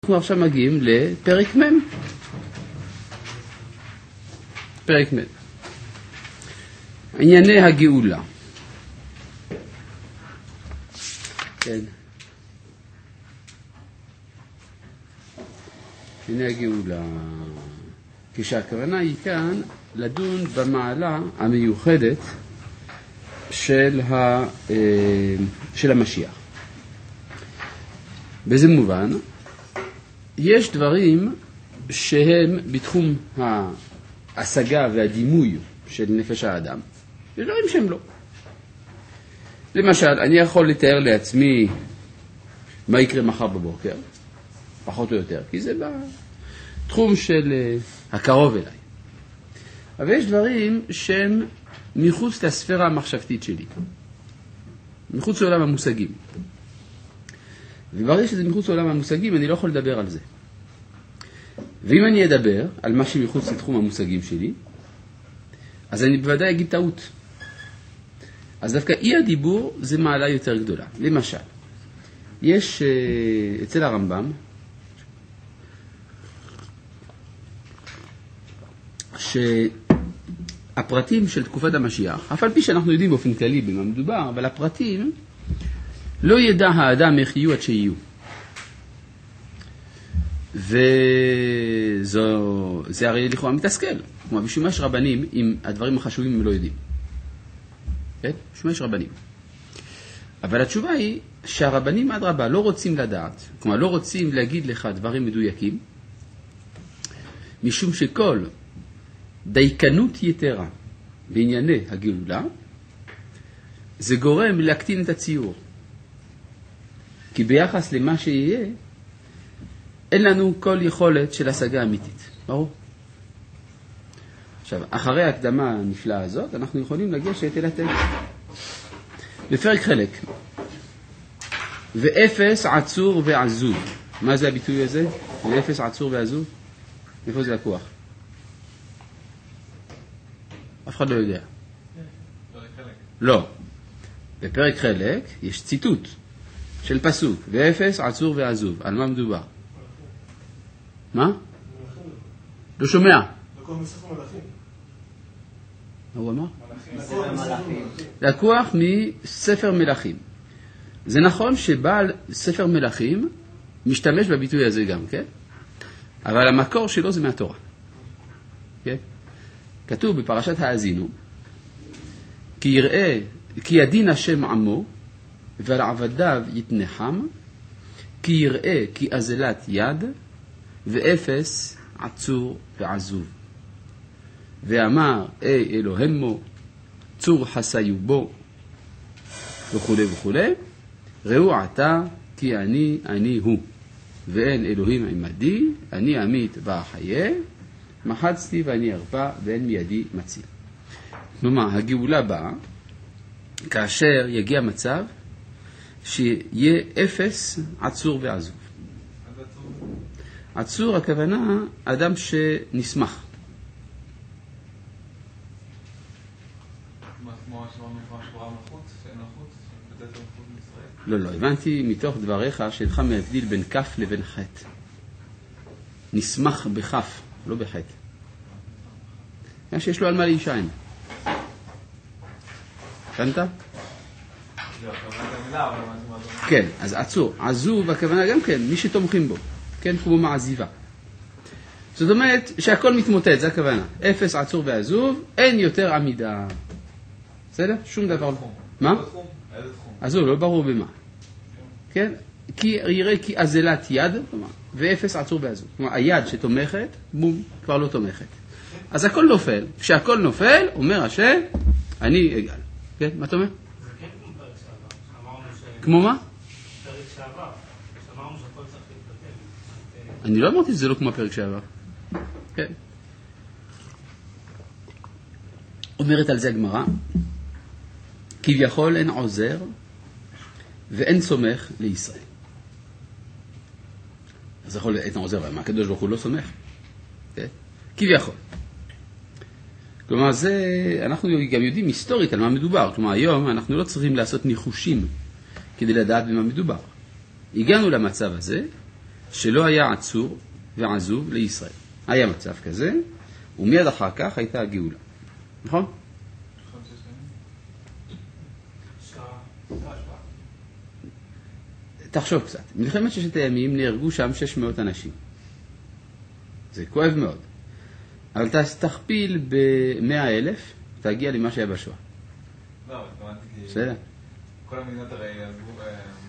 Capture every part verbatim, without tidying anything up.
אנחנו עכשיו מגיעים לפרק מ'. פרק מ'. ענייני הגאולה. כן. ענייני הגאולה. כשהכוונה היא כאן לדון במעלה המיוחדת של, ה, של המשיח. באיזה מובן? יש דברים שהם בתחום ההשגה והדימוי של נפש האדם. יש דברים שהם לא. למשל, אני יכול לתאר לעצמי מה יקרה מחר בבוקר, פחות או יותר, כי זה בתחום של הקרוב אליי. אבל יש דברים שהם מחוץ לספירה המחשבתית שלי, מחוץ לעולם המושגים. וברגע שזה מחוץ לעולם המושגים, אני לא יכול לדבר על זה. ואם אני אדבר על מה שמחוץ לתחום המושגים שלי, אז אני בוודאי אגיד טעות. אז דווקא אי הדיבור זה מעלה יותר גדולה. למשל, יש uh, אצל הרמב"ם, שהפרטים של תקופת המשיח, אף על פי שאנחנו יודעים באופן כללי במה מדובר, אבל הפרטים לא ידע האדם איך יהיו עד שיהיו. וזה הרי לכאורה מתסכל. כלומר, בשביל מה יש רבנים אם הדברים החשובים הם לא יודעים? כן? בשביל מה יש רבנים? אבל התשובה היא שהרבנים עד רבה לא רוצים לדעת, כלומר לא רוצים להגיד לך דברים מדויקים, משום שכל דייקנות יתרה בענייני הגאולה, זה גורם להקטין את הציור. כי ביחס למה שיהיה, אין לנו כל יכולת של השגה אמיתית. ברור? עכשיו, אחרי ההקדמה הנפלאה הזאת, אנחנו יכולים לגשת אל הטקסט. בפרק חלק. ואפס עצור ועזוב. מה זה הביטוי הזה? ואפס עצור ועזוב? איפה זה לקוח? אף אחד לא יודע. לא. בפרק חלק יש ציטוט של פסוק, ואפס עצור ועזוב. על מה מדובר? מה? לא שומע. לקוח מספר מלאכים. מה הוא אמר? לקוח מספר מלאכים. זה נכון שבעל ספר מלאכים משתמש בביטוי הזה גם, כן? אבל המקור שלו זה מהתורה. כן? כתוב בפרשת האזינו, כי יראה, כי ידין השם עמו, ועל עבדיו יתנחם, כי יראה כי אזלת יד, ואפס עצור ועזוב. ואמר, אי אלוהימו, צור חסיו בו, וכו' וכו'. ראו עתה, כי אני, אני הוא. ואין אלוהים עמדי, אני אמית ואחיה, מחצתי ואני ארפא, ואין מידי מציל. כלומר, הגאולה באה, כאשר יגיע מצב, שיהיה אפס עצור ועזוב. עצור הכוונה אדם שנשמח. לא, לא, הבנתי מתוך דבריך שלך מבדיל בין כף לבין חטא. נשמח בכף, לא בחטא. מה שיש לו על מה להישען. הבנת? כן, אז עצור. עזוב הכוונה גם כן, מי שתומכים בו. כן, כמו מעזיבה. זאת אומרת שהכל מתמוטט, זה הכוונה. אפס עצור ועזוב, אין יותר עמידה. בסדר? שום דבר. מה? עזוב, לא ברור במה. כן? כי יראה כי אזלת יד, ואפס עצור ועזוב. כלומר, היד שתומכת, בום, כבר לא תומכת. אז הכל נופל. כשהכל נופל, אומר השם, אני אגל. כן? מה אתה אומר? זה כן כמו פרק שעבר. אמרנו ש... כמו מה? פרק שעבר. אמרנו שהכל צריך להתפתל. אני לא אמרתי שזה לא כמו הפרק שעבר. כן. אומרת על זה הגמרא, כביכול אין עוזר ואין סומך לישראל. אז יכול אין עוזר, אבל מה הקדוש ברוך הוא לא סומך? כן? כביכול. כלומר, זה, אנחנו גם יודעים היסטורית על מה מדובר. כלומר, היום אנחנו לא צריכים לעשות ניחושים כדי לדעת במה מדובר. הגענו למצב הזה שלא היה עצור ועזוב לישראל. היה מצב כזה, ומיד אחר כך הייתה הגאולה. נכון? תחשוב קצת. מלחמת ששת הימים נהרגו שם שש מאות אנשים. זה כואב מאוד. אבל תכפיל ב-מאה אלף, תגיע למה שהיה בשואה. לא, התכוונתי כי... בסדר. כל המדינות הרי עזבו...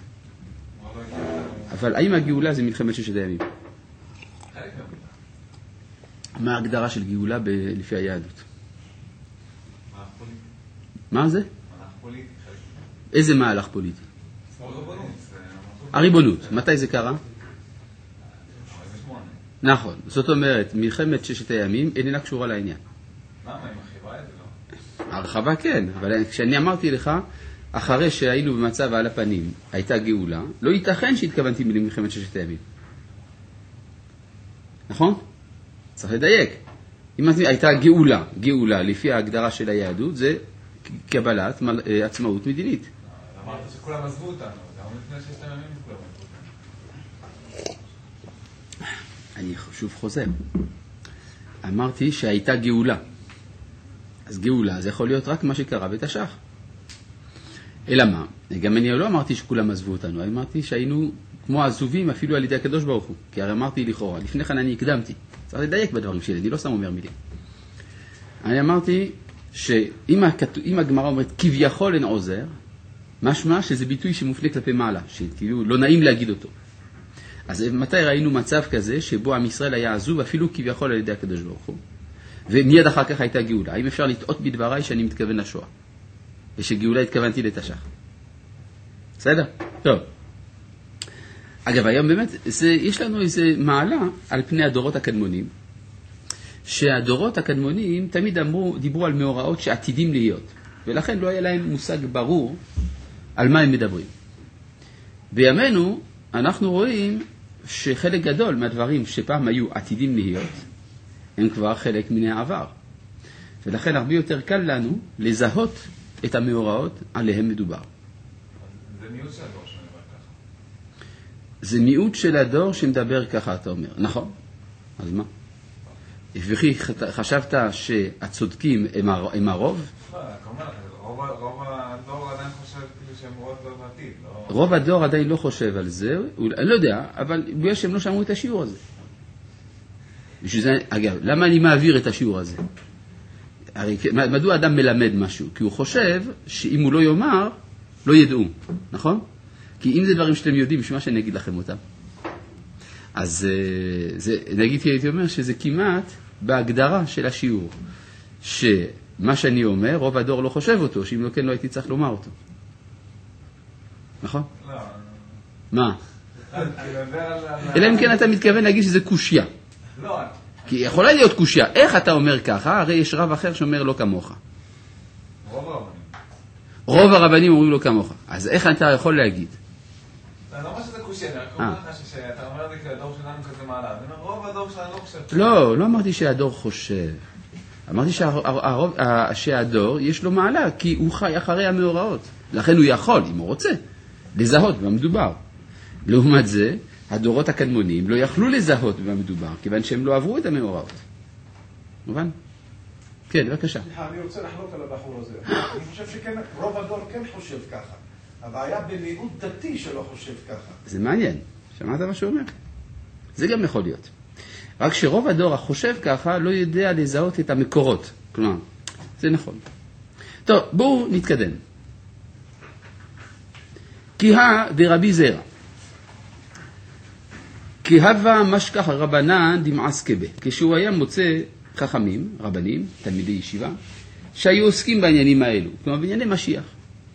אבל האם הגאולה זה מלחמת ששת הימים? חלק מהמדינה. מה ההגדרה של גאולה ב- לפי היהדות? מהלך פוליטי. מה זה? מהלך פוליטי, חלק. איזה מהלך פוליטי? ריבונות. הריבונות. מתי זה קרה? ארבעים ושמונה. נכון. זאת אומרת, מלחמת ששת הימים איננה קשורה לעניין. למה? היא מרחיבה את זה לא? הרחבה כן, אבל כשאני אמרתי לך, אחרי שהיינו במצב על הפנים, הייתה גאולה, לא ייתכן שהתכוונתי למלחמת ששת הימים. נכון? צריך לדייק. אם הייתה גאולה, גאולה לפי ההגדרה של היהדות, זה קבלת עצמאות מדינית. אמרת שכולם עזבו אותנו, גם לפני ששת הימים כולם עזבו אותנו. אני שוב חוזר. אמרתי שהייתה גאולה. אז גאולה זה יכול להיות רק מה שקרה בתש"ח. אלא מה? גם אני לא אמרתי שכולם עזבו אותנו, אמרתי שהיינו כמו עזובים אפילו על ידי הקדוש ברוך הוא. כי הרי אמרתי לכאורה, לפני כן אני הקדמתי. צריך לדייק בדברים שלי, אני לא סתם אומר מילים. אני אמרתי שאם הגמרא אומרת כביכול אין עוזר, משמע שזה ביטוי שמופנה כלפי מעלה, שכאילו לא נעים להגיד אותו. אז מתי ראינו מצב כזה שבו עם ישראל היה עזוב אפילו כביכול על ידי הקדוש ברוך הוא, ומיד אחר כך הייתה גאולה? האם אפשר לטעות בדבריי שאני מתכוון לשואה? ושגאולה התכוונתי לתש"ח. בסדר? טוב. אגב, היום באמת, זה, יש לנו איזה מעלה על פני הדורות הקדמונים, שהדורות הקדמונים תמיד אמרו, דיברו על מאורעות שעתידים להיות, ולכן לא היה להם מושג ברור על מה הם מדברים. בימינו אנחנו רואים שחלק גדול מהדברים שפעם היו עתידים להיות, הם כבר חלק מן העבר. ולכן הרבה יותר קל לנו לזהות את המאורעות עליהם מדובר. זה מיעוט של הדור שמדבר ככה. זה מיעוט של הדור שמדבר ככה, אתה אומר. נכון. אז מה? וכי חשבת שהצודקים הם הרוב? לא, כלומר, רוב הדור עדיין חושב כאילו שהם רוב דור בעתיד. רוב הדור עדיין לא חושב על זה, אני לא יודע, אבל בגלל שהם לא שמעו את השיעור הזה. בשביל זה, אגב, למה אני מעביר את השיעור הזה? הרי מדוע אדם מלמד משהו? כי הוא חושב שאם הוא לא יאמר, לא ידעו, נכון? כי אם זה דברים שאתם יודעים, בשביל מה שאני אגיד לכם אותם. אז זה, נגיד, הייתי אומר שזה כמעט בהגדרה של השיעור, שמה שאני אומר, רוב הדור לא חושב אותו, שאם לא כן לא הייתי צריך לומר אותו. נכון? לא. מה? אני מדבר על... אלא אם כן אתה מתכוון להגיד שזה קושיה. לא. כי יכולה להיות קושיה. איך אתה אומר ככה? הרי יש רב אחר שאומר לא כמוך. רוב הרבנים. רוב הרבנים אומרים לא כמוך. אז איך אתה יכול להגיד? אני לא אומר שזה קושי, אני רק אומר לך שאתה אומר לי כי הדור שלנו כזה מעלה. אני אומר, רוב הדור שלנו לא חושב. לא, לא אמרתי שהדור חושב. אמרתי שהדור יש לו מעלה, כי הוא חי אחרי המאורעות. לכן הוא יכול, אם הוא רוצה, לזהות במה מדובר. לעומת זה, הדורות הקדמונים לא יכלו לזהות במה מדובר, כיוון שהם לא עברו את המאורעות. מובן? כן, בבקשה. אני רוצה לחלוק על הבחור הזה. אני חושב שכן, רוב הדור כן חושב ככה. הבעיה במיעוט דתי שלא חושב ככה. זה מעניין. שמעת מה שהוא אומר? זה גם יכול להיות. רק שרוב הדור החושב ככה לא יודע לזהות את המקורות. כלומר, זה נכון. טוב, בואו נתקדם. כי הא דרבי זרע. כי הווה משכח רבנן דמעסקה בה. כשהוא היה מוצא חכמים, רבנים, תלמידי ישיבה, שהיו עוסקים בעניינים האלו, כלומר בענייני משיח.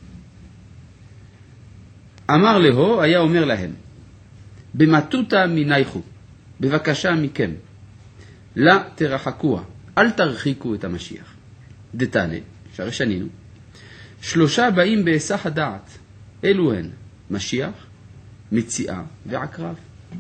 אמר לו, היה אומר להם, במטותא מינייכו, בבקשה מכם, לה תרחקוה, אל תרחיקו את המשיח. דתנא, שהרי שנינו, שלושה באים בהיסח הדעת, אלו הן, משיח, מציאה ועקרב.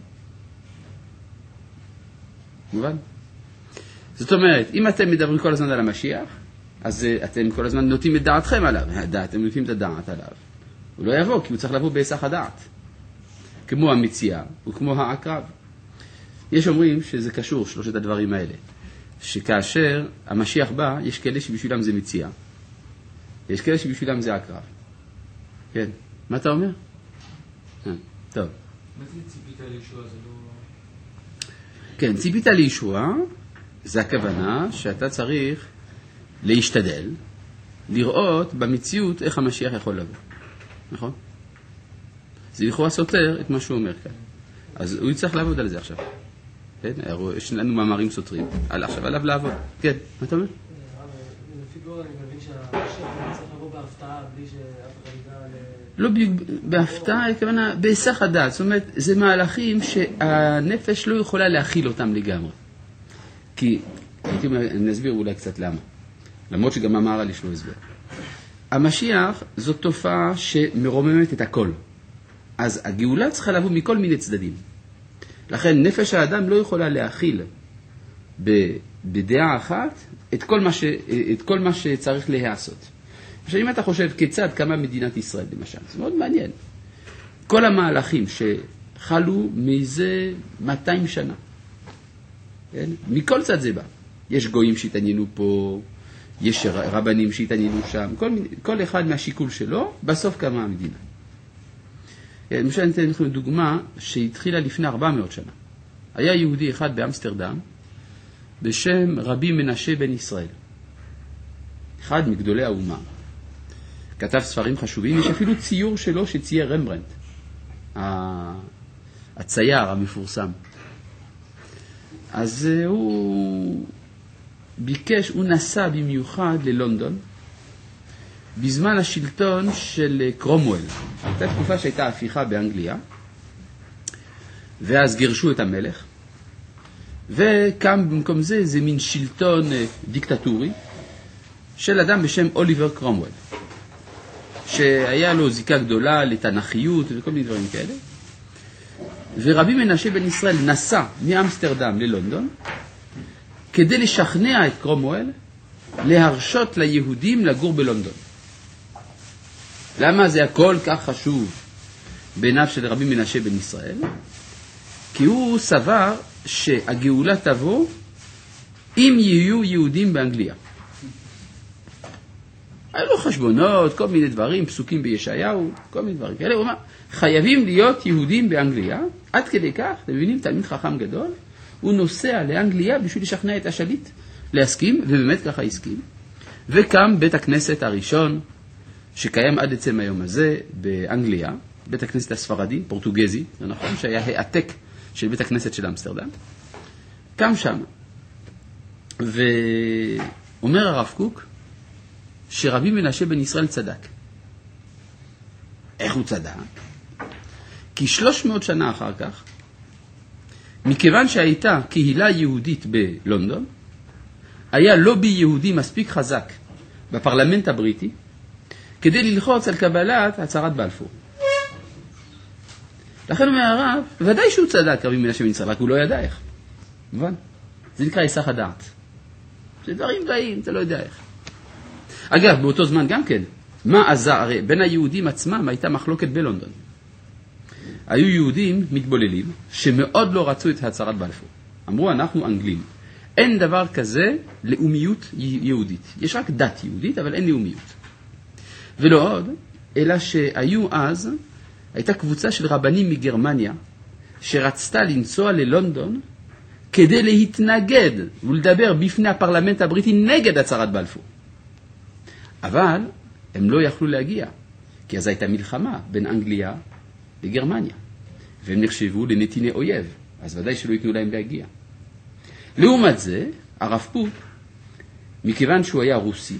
מובן? זאת אומרת, אם אתם מדברים כל הזמן על המשיח, אז אתם כל הזמן נוטים את דעתכם עליו, אתם נוטים את הדעת עליו. הוא לא יבוא, כי הוא צריך לבוא בהיסח הדעת. כמו המציאה וכמו העקרב. יש אומרים שזה קשור, שלושת הדברים האלה. שכאשר המשיח בא, יש כאלה שבשבילם זה מציאה. יש כאלה שבשבילם זה הקרב. כן. מה אתה אומר? טוב. מה זה ציפית לישוע? זה לא... כן, ציפית לישוע, זה הכוונה שאתה צריך להשתדל, לראות במציאות איך המשיח יכול לבוא. נכון? זה לכאורה סותר את מה שהוא אומר כאן. אז הוא יצטרך לעבוד על זה עכשיו. כן? יש לנו מאמרים סותרים. על עכשיו עליו לעבוד. כן, מה אתה אומר? לפי גור אני מבין שהמשיח צריך לבוא בהפתעה בלי שאף אחד ידע ל... לא בהפתעה, הכוונה בהיסח הדעת. זאת אומרת, זה מהלכים שהנפש לא יכולה להכיל אותם לגמרי. כי, הייתי אומר, אני אסביר אולי קצת למה. למרות שגם אמר על יש לו הסבר. המשיח זו תופעה שמרוממת את הכל. אז הגאולה צריכה לבוא מכל מיני צדדים. לכן נפש האדם לא יכולה להכיל בדעה אחת את כל מה, ש, את כל מה שצריך להיעשות. עכשיו אם אתה חושב כיצד קמה מדינת ישראל למשל, זה מאוד מעניין. כל המהלכים שחלו מזה מאתיים שנה. כן? מכל צד זה בא. יש גויים שהתעניינו פה, יש רבנים שהתעניינו שם, כל, כל אחד מהשיקול שלו, בסוף קמה המדינה. למשל אני אתן לכם דוגמה שהתחילה לפני ארבע מאות שנה. היה יהודי אחד באמסטרדם בשם רבי מנשה בן ישראל. אחד מגדולי האומה. כתב ספרים חשובים, יש אפילו ציור שלו שצייר רמברנט. הצייר המפורסם. אז הוא ביקש, הוא נסע במיוחד ללונדון, בזמן השלטון של קרומוול. הייתה תקופה שהייתה הפיכה באנגליה, ואז גירשו את המלך, וקם במקום זה, זה מין שלטון דיקטטורי, של אדם בשם אוליבר קרומוול, שהיה לו זיקה גדולה לתנ"כיות וכל מיני דברים כאלה. ורבי מנשה בן ישראל נסע מאמסטרדם ללונדון, כדי לשכנע את קרומוול להרשות ליהודים לגור בלונדון. למה זה הכל כך חשוב בעיניו של רבי מנשה בן ישראל? כי הוא סבר שהגאולה תבוא אם יהיו יהודים באנגליה. היו לו חשבונות, כל מיני דברים, פסוקים בישעיהו, כל מיני דברים כאלה. הוא אומר, חייבים להיות יהודים באנגליה, עד כדי כך, אתם מבינים, תלמיד חכם גדול, הוא נוסע לאנגליה בשביל לשכנע את השליט להסכים, ובאמת ככה הסכים. וקם בית הכנסת הראשון, שקיים עד עצם היום הזה באנגליה, בית הכנסת הספרדי, פורטוגזי, זה נכון, שהיה העתק של בית הכנסת של אמסטרדם, קם שם. ואומר הרב קוק, שרבי מנשה בן ישראל צדק. איך הוא צדק? כי שלוש מאות שנה אחר כך, מכיוון שהייתה קהילה יהודית בלונדון, היה לובי יהודי מספיק חזק בפרלמנט הבריטי, כדי ללחוץ על קבלת הצהרת בלפור. לכן אומר הרב, ודאי שהוא צדק רבי מנשה בן ישראל, רק הוא לא ידע איך. מובן? זה נקרא היסח הדעת. זה דברים דברים, אתה לא יודע איך. אגב, באותו זמן גם כן, מה עזר? הרי בין היהודים עצמם הייתה מחלוקת בלונדון. היו יהודים מתבוללים שמאוד לא רצו את הצהרת בלפור. אמרו, אנחנו אנגלים. אין דבר כזה לאומיות יהודית. יש רק דת יהודית, אבל אין לאומיות. ולא עוד, אלא שהיו אז, הייתה קבוצה של רבנים מגרמניה, שרצתה לנסוע ללונדון, כדי להתנגד ולדבר בפני הפרלמנט הבריטי נגד הצהרת בלפור. אבל הם לא יכלו להגיע, כי אז הייתה מלחמה בין אנגליה לגרמניה, והם נחשבו לנתיני אויב, אז ודאי שלא ייתנו להם להגיע. לעומת זה, הרב קוק, מכיוון שהוא היה רוסי,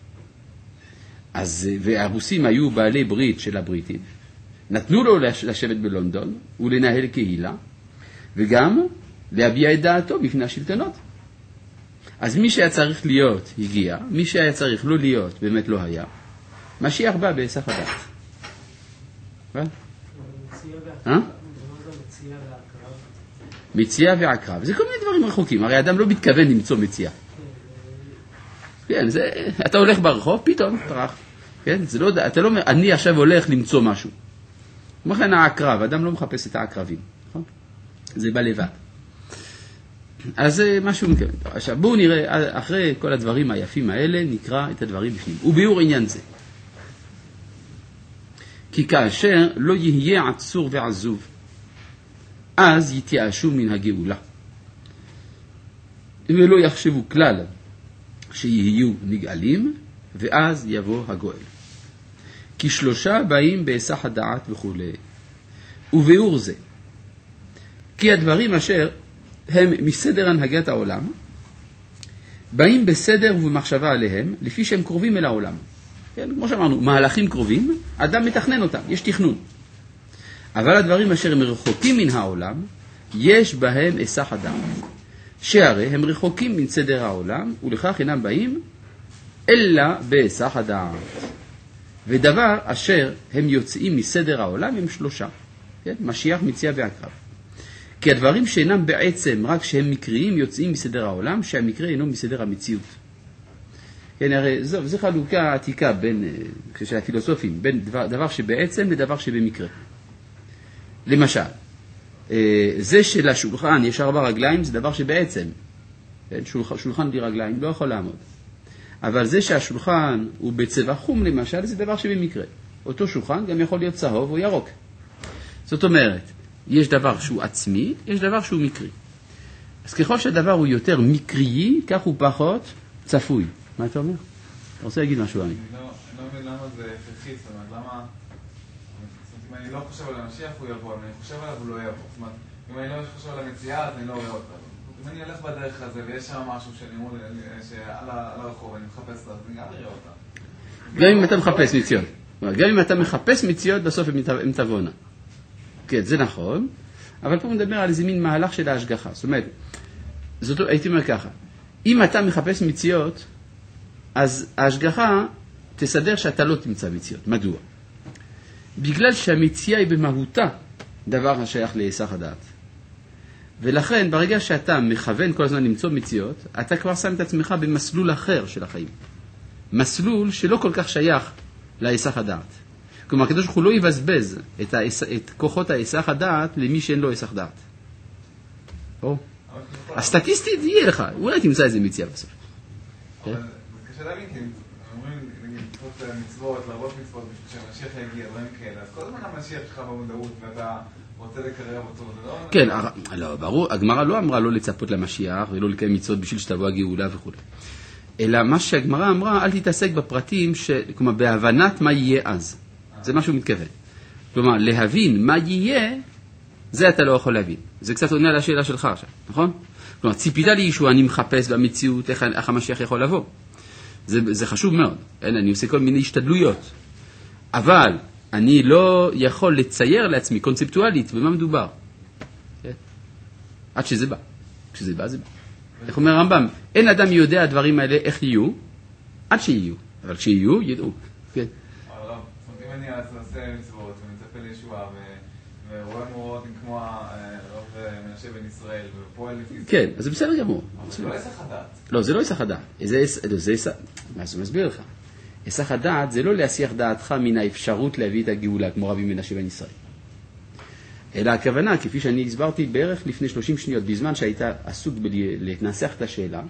אז, והרוסים היו בעלי ברית של הבריטים, נתנו לו לשבת בלונדון ולנהל קהילה, וגם להביע את דעתו בפני השלטונות. אז מי שהיה צריך להיות הגיע, מי שהיה צריך לא להיות באמת לא היה. משיח בא בהיסח הדעת. מה? אה? מציאה ועקרב. זה כל מיני דברים רחוקים. הרי אדם לא מתכוון למצוא מציאה. כן, זה, אתה הולך ברחוב, פתאום טרח. כן, זה לא, אתה לא, אני עכשיו הולך למצוא משהו. כמו כן העקרב, אדם לא מחפש את העקרבים. נכון? זה בא לבד. אז זה משהו מכוון. עכשיו בואו נראה, אחרי כל הדברים היפים האלה, נקרא את הדברים בפנים. וביאור עניין זה. כי כאשר לא יהיה עצור ועזוב, אז יתייאשו מן הגאולה. ולא יחשבו כלל שיהיו נגאלים, ואז יבוא הגואל. כי שלושה באים בהיסח הדעת וכו'. וביאור זה. כי הדברים אשר הם מסדר הנהגת העולם, באים בסדר ובמחשבה עליהם, לפי שהם קרובים אל העולם. כן? כמו שאמרנו, מהלכים קרובים, אדם מתכנן אותם, יש תכנון. אבל הדברים אשר הם רחוקים מן העולם, יש בהם היסח הדעת. שהרי הם רחוקים מן סדר העולם, ולכך אינם באים, אלא בהיסח הדעת. ודבר אשר הם יוצאים מסדר העולם הם שלושה. כן? משיח, מציאה ועקרב. כי הדברים שאינם בעצם רק שהם מקריים יוצאים מסדר העולם, שהמקרה אינו מסדר המציאות. כן, הרי זו, זו חלוקה עתיקה בין, של הפילוסופים, בין דבר, דבר שבעצם לדבר שבמקרה. למשל, זה שלשולחן יש ארבע רגליים זה דבר שבעצם, כן, שולחן, שולחן בלי רגליים לא יכול לעמוד. אבל זה שהשולחן הוא בצבע חום למשל, זה דבר שבמקרה. אותו שולחן גם יכול להיות צהוב או ירוק. זאת אומרת, יש דבר שהוא עצמי, יש דבר שהוא מקרי. אז ככל שהדבר הוא יותר מקרי, כך הוא פחות צפוי. מה אתה אומר? אתה רוצה להגיד משהו, אני? אני לא מבין למה זה הכרחי, זאת אומרת, למה... אם אני לא חושב על המשיח הוא יבוא, אם אני חושב עליו הוא לא יבוא. זאת אומרת, אם אני לא חושב על המציאה, אז אני לא רואה אותה. אם אני הולך בדרך הזה ויש שם משהו שעל הרחוב, אני מחפש אותה, אז אני גם אראה אותה. גם אם אתה מחפש מציאות. גם אם אתה מחפש מציאות, בסוף הם תבואנה. כן, זה נכון, אבל פה מדבר על איזה מין מהלך של ההשגחה. זאת אומרת, זאת, הייתי אומר ככה, אם אתה מחפש מציאות, אז ההשגחה תסדר שאתה לא תמצא מציאות. מדוע? בגלל שהמציאה היא במהותה דבר השייך להיסח הדעת. ולכן, ברגע שאתה מכוון כל הזמן למצוא מציאות, אתה כבר שם את עצמך במסלול אחר של החיים. מסלול שלא כל כך שייך להיסח הדעת. כלומר, הקדוש ברוך הוא לא יבזבז את, ההיס... את כוחות ההיסח הדעת למי שאין לו היסח דעת. או. הסטטיסטית יהיה לך, אולי תמצא איזה מציאה בסוף. אבל זה קשה להבין, כי אומרים, נגיד, תפות מצוות, לרבות מצוות, בשביל שהמשיח יגיע, דברים כאלה, אז כל הזמן המשיח שלך במודעות, ואתה רוצה לקרב אותו, זה לא... כן, לא, ברור, הגמרא לא אמרה לא לצפות למשיח, ולא לקיים מצוות בשביל שתבוא הגאולה וכו'. אלא מה שהגמרא אמרה, אל תתעסק בפרטים, כלומר, בהבנת מה יהיה אז. זה מה שהוא מתכוון. כלומר, להבין מה יהיה, זה אתה לא יכול להבין. זה קצת עונה על השאלה שלך עכשיו, נכון? כלומר, ציפית לי ישוע, אני מחפש במציאות, איך, איך המשיח יכול לבוא. זה, זה חשוב מאוד. אין, אני עושה כל מיני השתדלויות. אבל אני לא יכול לצייר לעצמי קונספטואלית במה מדובר. כן? עד שזה בא. כשזה בא, זה בא. איך אומר הרמב"ם? אין אדם יודע הדברים האלה איך יהיו, עד שיהיו. אבל כשיהיו, ידעו. כן. אם אני עושה מצוות ומצפה לישועה ורואה מורות כמו הרב מנשה בן ישראל ופועל לפי זה. כן, אז זה בסדר גמור. אבל זה לא היסח הדעת. לא, זה לא היסח הדעת. מה זה מסביר לך? היסח הדעת זה לא להסיח דעתך מן האפשרות להביא את הגאולה כמו רבי מנשה בן ישראל. אלא הכוונה, כפי שאני הסברתי בערך לפני שלושים שניות, בזמן שהיית עסוק בלהתנסח את השאלה,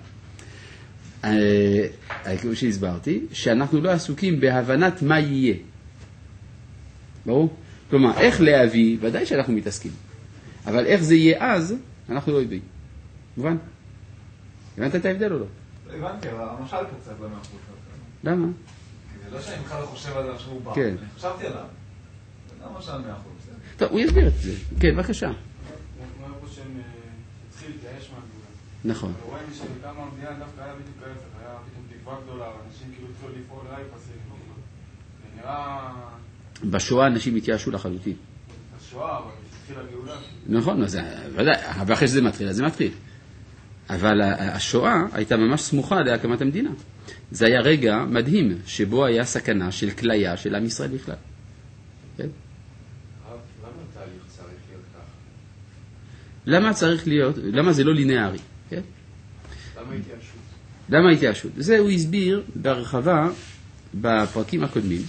כמו שהסברתי, שאנחנו לא עסוקים בהבנת מה יהיה. ברור? כלומר, איך להביא, ודאי שאנחנו מתעסקים. אבל איך זה יהיה אז, אנחנו לא יודעים. מובן? הבנת את ההבדל או לא? לא הבנתי, אבל המשל פה קצת לא מהחוץ. למה? כי זה לא שאני בכלל לא חושב על זה עכשיו הוא בא. כן. אני חשבתי עליו. זה לא המשל מהחוץ. טוב, הוא יסביר את זה. כן, בבקשה. הוא אומר פה שהם התחיל להתייאש מהגאולה. נכון. ורואים לי שבכמה המדינה דווקא היה בדיוק ההפך. היה פתאום תקווה גדולה, אנשים כאילו התחילו לפעול רייפסים. זה נראה... בשואה אנשים התייאשו לחלוטין. בשואה, אבל התחילה הגאולה. נכון, אז ודאי, אבל אחרי שזה מתחיל, אז זה מתחיל. אבל השואה הייתה ממש סמוכה להקמת המדינה. זה היה רגע מדהים, שבו היה סכנה של כליה של עם ישראל בכלל. כן? למה התהליך צריך להיות ככה? למה צריך להיות, למה זה לא לינארי? כן? למה התייאשות? למה התייאשות? זה הוא הסביר בהרחבה בפרקים הקודמים,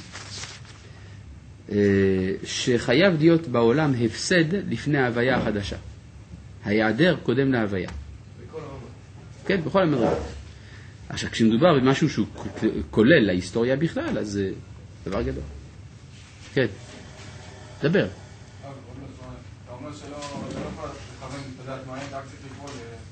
שחייב להיות בעולם הפסד לפני ההוויה החדשה. ההיעדר קודם להוויה. וכל כן, בכל המדרגות. עכשיו, כשמדובר במשהו שהוא כולל להיסטוריה בכלל, אז זה דבר גדול. כן, דבר. אתה אומר שלא יכול לכוון, אתה יודע, תנועה, אתה צריך לפעול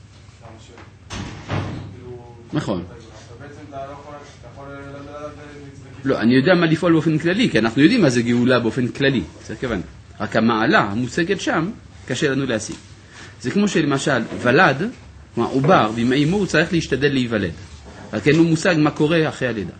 למשה. נכון. אתה בעצם אתה לא יכול, אתה יכול לדעת... לא, אני יודע מה לפעול באופן כללי, כי אנחנו יודעים מה זה גאולה באופן כללי, זה כיוון. רק המעלה המושגת שם, קשה לנו להשיג. זה כמו שלמשל, ולד, כלומר עובר, ועם האימו הוא צריך להשתדל להיוולד. רק אין לו מושג מה קורה אחרי הלידה.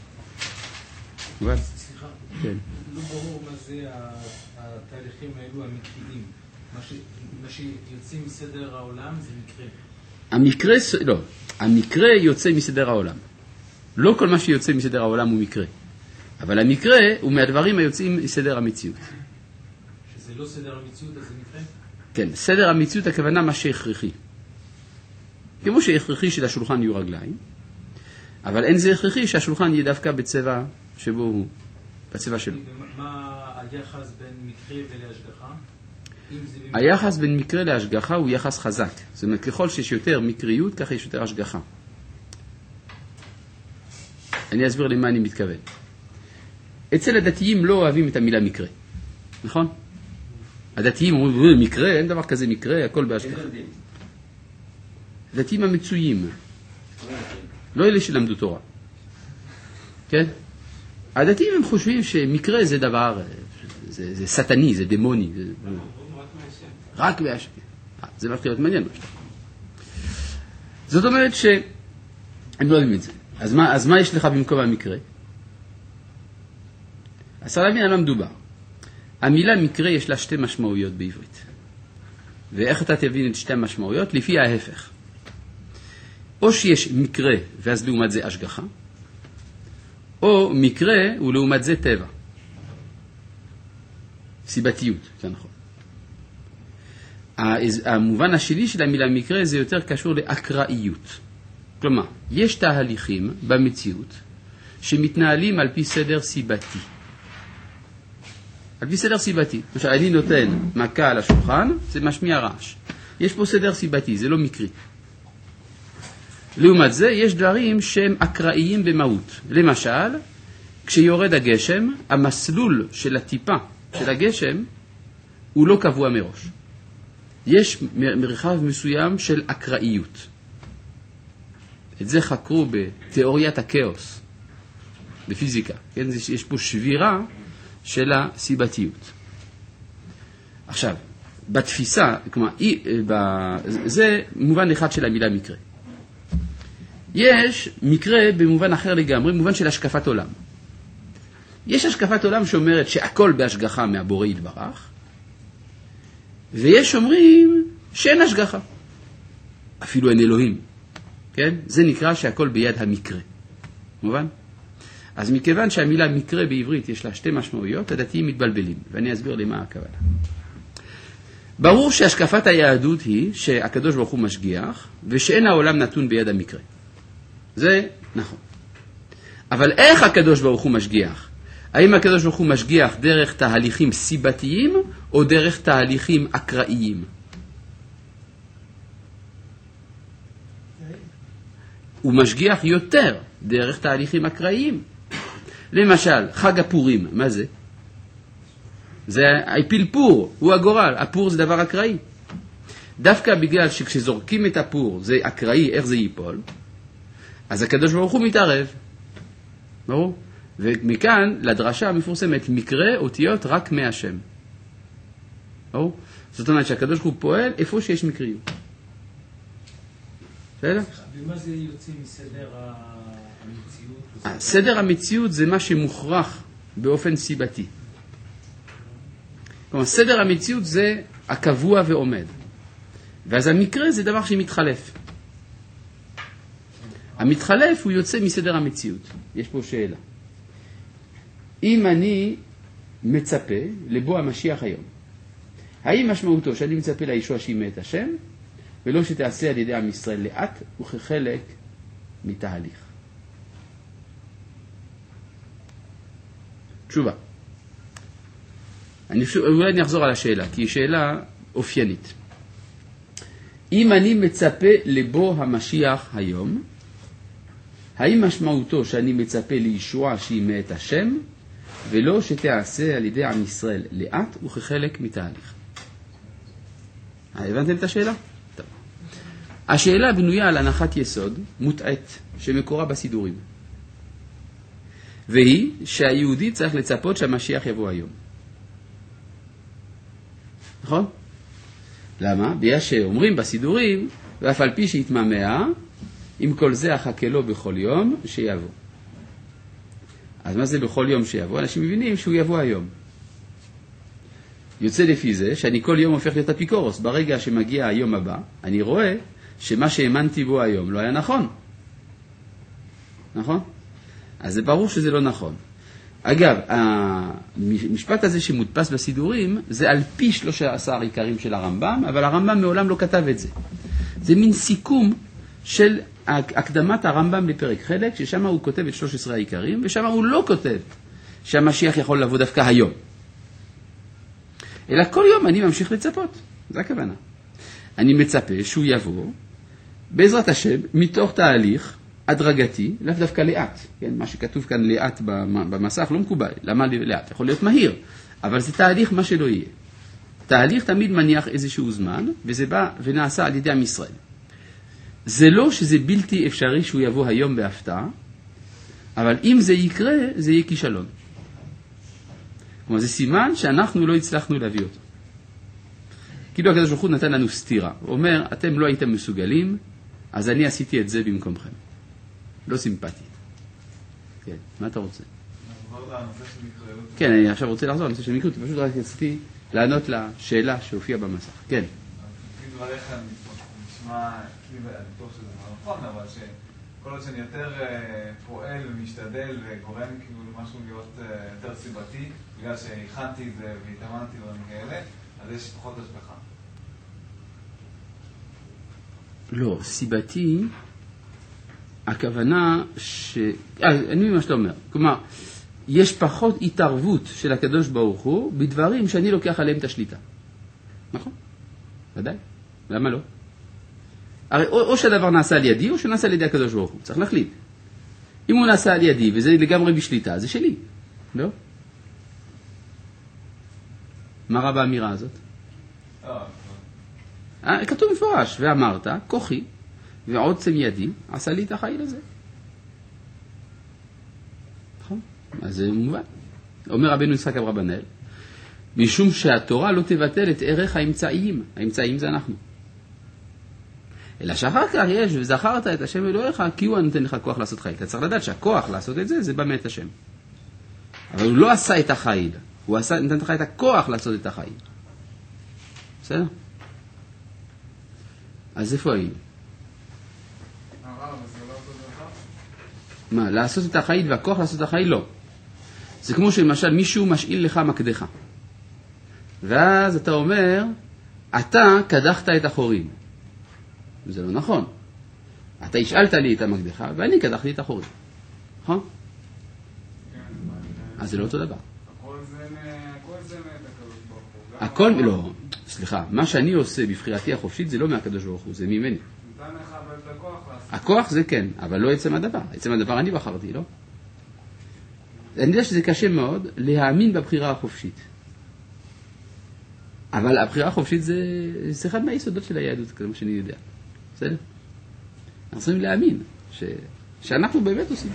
סליחה, כן. לא ברור מה זה התהליכים האלו המקריים. מה שיוצאים מסדר העולם זה מקרה. המקרה, לא, המקרה יוצא מסדר העולם. לא כל מה שיוצא מסדר העולם הוא מקרה. אבל המקרה הוא מהדברים היוצאים מסדר המציאות. שזה לא סדר המציאות, אז זה מקרה? כן, סדר המציאות הכוונה מה שהכרחי. כמו שהכרחי שלשולחן יהיו רגליים, אבל אין זה הכרחי שהשולחן יהיה דווקא בצבע שבו הוא, בצבע שלו. מה היחס בין מקרה ולהשגחה? היחס בין מקרה להשגחה הוא יחס חזק. זאת אומרת, ככל שיש יותר מקריות, ככה יש יותר השגחה. אני אסביר למה אני מתכוון. אצל הדתיים לא אוהבים את המילה מקרה. נכון? הדתיים אומרים, מקרה, אין דבר כזה מקרה, הכל בהשגחה. הדתיים המצויים. לא אלה שלמדו תורה. כן? הדתיים הם חושבים שמקרה זה דבר, זה, זה סטני, זה דמוני. זה... רק בהשם. זה מתחיל להיות מעניין. זאת אומרת שהם לא יודעים את זה. אז מה, אז מה יש לך במקום המקרה? אז צריך להבין על מה מדובר. המילה מקרה יש לה שתי משמעויות בעברית. ואיך אתה תבין את שתי המשמעויות? לפי ההפך. או שיש מקרה ואז לעומת זה השגחה, או מקרה ולעומת זה טבע. סיבתיות, זה נכון. המובן השני של המילה מקרה זה יותר קשור לאקראיות. כלומר, יש תהליכים במציאות שמתנהלים על פי סדר סיבתי. על פי סדר סיבתי. למשל, אני נותן מכה על השולחן, זה משמיע רעש. יש פה סדר סיבתי, זה לא מקרי. לעומת זה, יש דברים שהם אקראיים במהות. למשל, כשיורד הגשם, המסלול של הטיפה של הגשם הוא לא קבוע מראש. יש מרחב מסוים של אקראיות. את זה חקרו בתיאוריית הכאוס, בפיזיקה. כן? יש פה שבירה של הסיבתיות. עכשיו, בתפיסה, כלומר, זה מובן אחד של המילה מקרה. יש מקרה במובן אחר לגמרי, במובן של השקפת עולם. יש השקפת עולם שאומרת שהכל בהשגחה מהבורא יתברך, ויש אומרים שאין השגחה. אפילו אין אלוהים. כן? זה נקרא שהכל ביד המקרה. מובן? אז מכיוון שהמילה מקרה בעברית יש לה שתי משמעויות, הדתיים מתבלבלים, ואני אסביר למה הכוונה. ברור שהשקפת היהדות היא שהקדוש ברוך הוא משגיח, ושאין העולם נתון ביד המקרה. זה נכון. אבל איך הקדוש ברוך הוא משגיח? האם הקדוש ברוך הוא משגיח דרך תהליכים סיבתיים, או דרך תהליכים אקראיים? הוא משגיח יותר דרך תהליכים אקראיים. למשל, חג הפורים, מה זה? זה הפלפור, הוא הגורל. הפור זה דבר אקראי. דווקא בגלל שכשזורקים את הפור זה אקראי, איך זה ייפול, אז הקדוש ברוך הוא מתערב. ברור? ומכאן לדרשה המפורסמת, מקרה אותיות רק מהשם. ברור? זאת אומרת שהקדוש ברוך הוא פועל איפה שיש מקריות. בסדר? ומה זה יוצא מסדר המציאות? סדר המציאות זה מה שמוכרח באופן סיבתי. כלומר, סדר המציאות זה הקבוע ועומד. ואז המקרה זה דבר שמתחלף. המתחלף הוא יוצא מסדר המציאות. יש פה שאלה. אם אני מצפה לבוא המשיח היום, האם משמעותו שאני מצפה לישוע שימה את השם, ולא שתעשה על ידי עם ישראל לאט וכחלק מתהליך? תשובה. אני, אולי אני אחזור על השאלה, כי היא שאלה אופיינית. אם אני מצפה לבוא המשיח היום, האם משמעותו שאני מצפה לישועה שהיא מאת השם, ולא שתעשה על ידי עם ישראל לאט וכחלק מתהליך? הבנתם את השאלה? טוב. השאלה בנויה על הנחת יסוד מוטעית שמקורה בסידורים. והיא שהיהודי צריך לצפות שהמשיח יבוא היום. נכון? למה? בגלל שאומרים בסידורים, ואף על פי שהתממע, עם כל זה אחכה לו בכל יום שיבוא. אז מה זה בכל יום שיבוא? אנשים מבינים שהוא יבוא היום. יוצא לפי זה שאני כל יום הופך להיות אפיקורוס. ברגע שמגיע היום הבא, אני רואה שמה שהאמנתי בו היום לא היה נכון. נכון? אז זה ברור שזה לא נכון. אגב, המשפט הזה שמודפס בסידורים, זה על פי שלושה עשר עיקרים של הרמב"ם, אבל הרמב"ם מעולם לא כתב את זה. זה מין סיכום של הקדמת הרמב"ם לפרק חלק, ששם הוא כותב את שלושה עשר העיקרים, ושם הוא לא כותב שהמשיח יכול לבוא דווקא היום. אלא כל יום אני ממשיך לצפות. זה הכוונה. אני מצפה שהוא יבוא, בעזרת השם, מתוך תהליך הדרגתי, לאו דווקא לאט. כן? מה שכתוב כאן לאט במסך לא מקובל. למה לאט? יכול להיות מהיר, אבל זה תהליך מה שלא יהיה. תהליך תמיד מניח איזשהו זמן, וזה בא ונעשה על ידי עם ישראל. זה לא שזה בלתי אפשרי שהוא יבוא היום בהפתעה, אבל אם זה יקרה, זה יהיה כישלון. כלומר, זה סימן שאנחנו לא הצלחנו להביא אותו. כאילו הקדוש ברוך הוא נתן לנו סתירה. הוא אומר, אתם לא הייתם מסוגלים, אז אני עשיתי את זה במקומכם. לא סימפטי. כן, מה אתה רוצה? נחזור לנושא של מקראיות. כן, אני עכשיו רוצה לחזור לנושא של מקראיות, פשוט רק רציתי לענות לשאלה שהופיעה במסך. כן. לפי דבריך נשמע, כאילו, אני בטוח שזה נכון, אבל שכל עוד שאני יותר פועל ומשתדל וגורם כאילו למשהו להיות יותר סיבתי, בגלל שהכנתי את זה והתאמנתי דברים כאלה, אז יש פחות השגחה. לא, סיבתי, הכוונה ש... אה, אני מבין מה שאתה אומר. כלומר, יש פחות התערבות של הקדוש ברוך הוא בדברים שאני לוקח עליהם את השליטה. נכון? ודאי. למה לא? הרי או, או שהדבר נעשה על ידי, או שנעשה על ידי הקדוש ברוך הוא. צריך להחליט. אם הוא נעשה על ידי, וזה לגמרי בשליטה, זה שלי. לא? מה רע באמירה הזאת? אה, כתוב מפורש, ואמרת, כוחי, ועוצם ידי, עשה לי את החיל הזה. נכון? אז זה מובן. אומר רבנו יצחק אברבנאל, משום שהתורה לא תבטל את ערך האמצעים. האמצעים זה אנחנו. אלא שאחר כך יש, וזכרת את השם אלוהיך, כי הוא נותן לך כוח לעשות חיל. אתה צריך לדעת שהכוח לעשות את זה, זה בא מאת השם. אבל הוא לא עשה את החיל. הוא עשה, נתן לך את הכוח לעשות את החיל. בסדר? אז איפה היינו? מה, לעשות את החיל והכוח לעשות את החיל? לא. זה כמו שלמשל מישהו משאיל לך מקדחה. ואז אתה אומר, אתה קדחת את החורים. זה לא נכון. אתה השאלת לי את המקדחה, ואני קדחתי את החורים. נכון? אז זה לא אותו דבר. הכל זה מאת הקדוש ברוך הוא. הכל, לא, סליחה, מה שאני עושה בבחירתי החופשית זה לא מהקדוש ברוך הוא, זה ממני. נתן לך את הכוח לעשות. הכוח זה כן, אבל לא עצם הדבר. עצם הדבר אני בחרתי, לא? אני יודע שזה קשה מאוד להאמין בבחירה החופשית. אבל הבחירה החופשית זה, זה אחד מהיסודות של היהדות, כמו שאני יודע. בסדר? אנחנו צריכים להאמין ש, שאנחנו באמת עושים.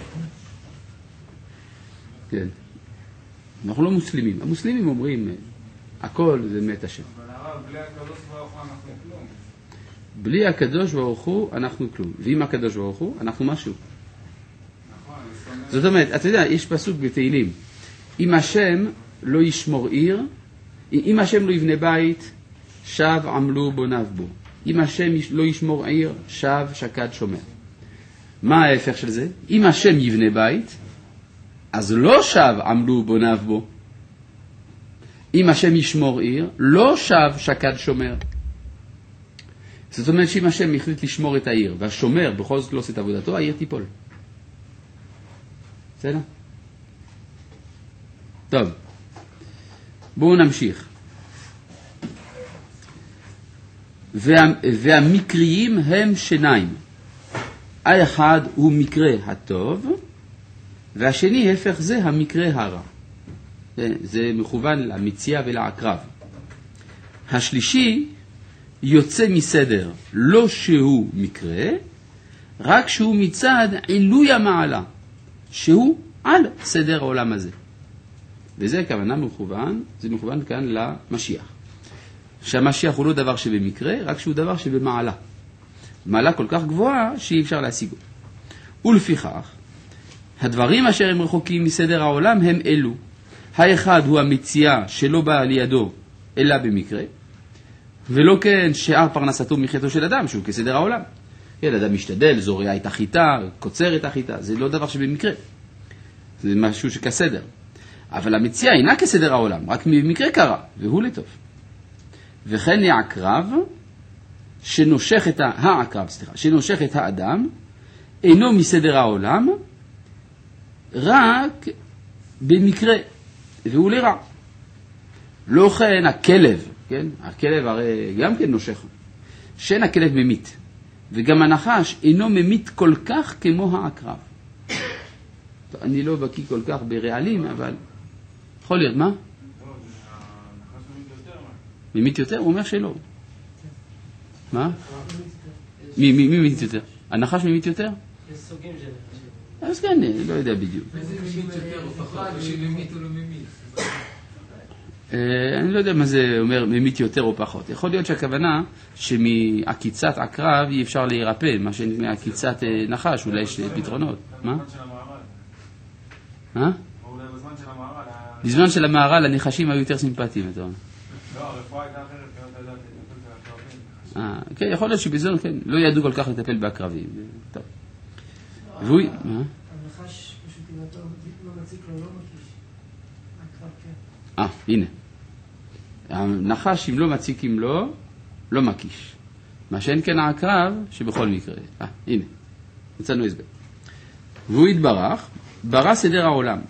כן. אנחנו לא מוסלמים. המוסלמים אומרים, הכל זה מת השם. אבל הרב, בלי הקדוש ברוך הוא אנחנו כלום. בלי הקדוש ברוך הוא אנחנו כלום. ועם הקדוש ברוך הוא אנחנו משהו. נכון, אני זאת אומרת, אתה יודע, יש פסוק בתהילים. אם השם לא ישמור עיר, אם השם לא יבנה בית, שב עמלו בוניו בו. אם השם לא ישמור עיר, שב שקד שומר. מה ההפך של זה? אם השם יבנה בית, אז לא שב עמלו בוניו בו. אם השם ישמור עיר, לא שב שקד שומר. זאת אומרת שאם השם החליט לשמור את העיר, והשומר בכל זאת לא עושה את עבודתו, העיר תיפול. בסדר? טוב. בואו נמשיך. וה, והמקריים הם שניים. האחד הוא מקרה הטוב, והשני הפך זה המקרה הרע. זה, זה מכוון למציאה ולעקרב. השלישי יוצא מסדר, לא שהוא מקרה, רק שהוא מצד עילוי המעלה, שהוא על סדר העולם הזה. וזה הכוונה מכוון, זה מכוון כאן למשיח. שהמשיח הוא לא דבר שבמקרה, רק שהוא דבר שבמעלה. מעלה כל כך גבוהה שאי אפשר להשיגו. ולפיכך, הדברים אשר הם רחוקים מסדר העולם הם אלו. האחד הוא המציאה שלא באה לידו אלא במקרה, ולא כן שאר פרנסתו מחייתו של אדם, שהוא כסדר העולם. כן, אדם משתדל, זורע את החיטה, קוצר את החיטה, זה לא דבר שבמקרה. זה משהו שכסדר. אבל המציאה אינה כסדר העולם, רק במקרה קרה, והוא לטוב. וכן העקרב, שנושך את ה... העקרב, סליחה, שנושך את האדם, אינו מסדר העולם, רק במקרה, והוא לרע. לא כן הכלב, כן? הכלב הרי גם כן נושך. שאין הכלב ממית. וגם הנחש אינו ממית כל כך כמו העקרב. אני לא בקיא כל כך ברעלים, אבל יכול להיות, מה? ממית יותר? הוא אומר שלא. מה? מי ממית יותר? הנחש ממית יותר? יש סוגים של נחשים. אז כן, לא יודע בדיוק. איזה ממית יותר או פחות? בשביל ממית או לא ממית? אני לא יודע מה זה אומר ממית יותר או פחות. יכול להיות שהכוונה שמעקיצת עקרב אי אפשר להירפא, מה שמעקיצת נחש אולי יש פתרונות. מה? מה? בזמן של המערל. בזמן של המערל הנחשים היו יותר סימפטיים, אתה אומר. לא, הרפואה הייתה אחרת, כי לא ידעת לטפל בעקרבים. כן, יכול להיות שבזמן, כן, לא ידעו כל כך לטפל בעקרבים. טוב. והוא... הנחש פשוט אם אתה לא מציק לו, לא מקיש. העקרב כן. אה, הנה. הנחש אם לא מציקים לו, לא מקיש. מה שאין כן העקרב, שבכל מקרה. אה, הנה. מצאנו הסבר. והוא התברך, ברא סדר העולם.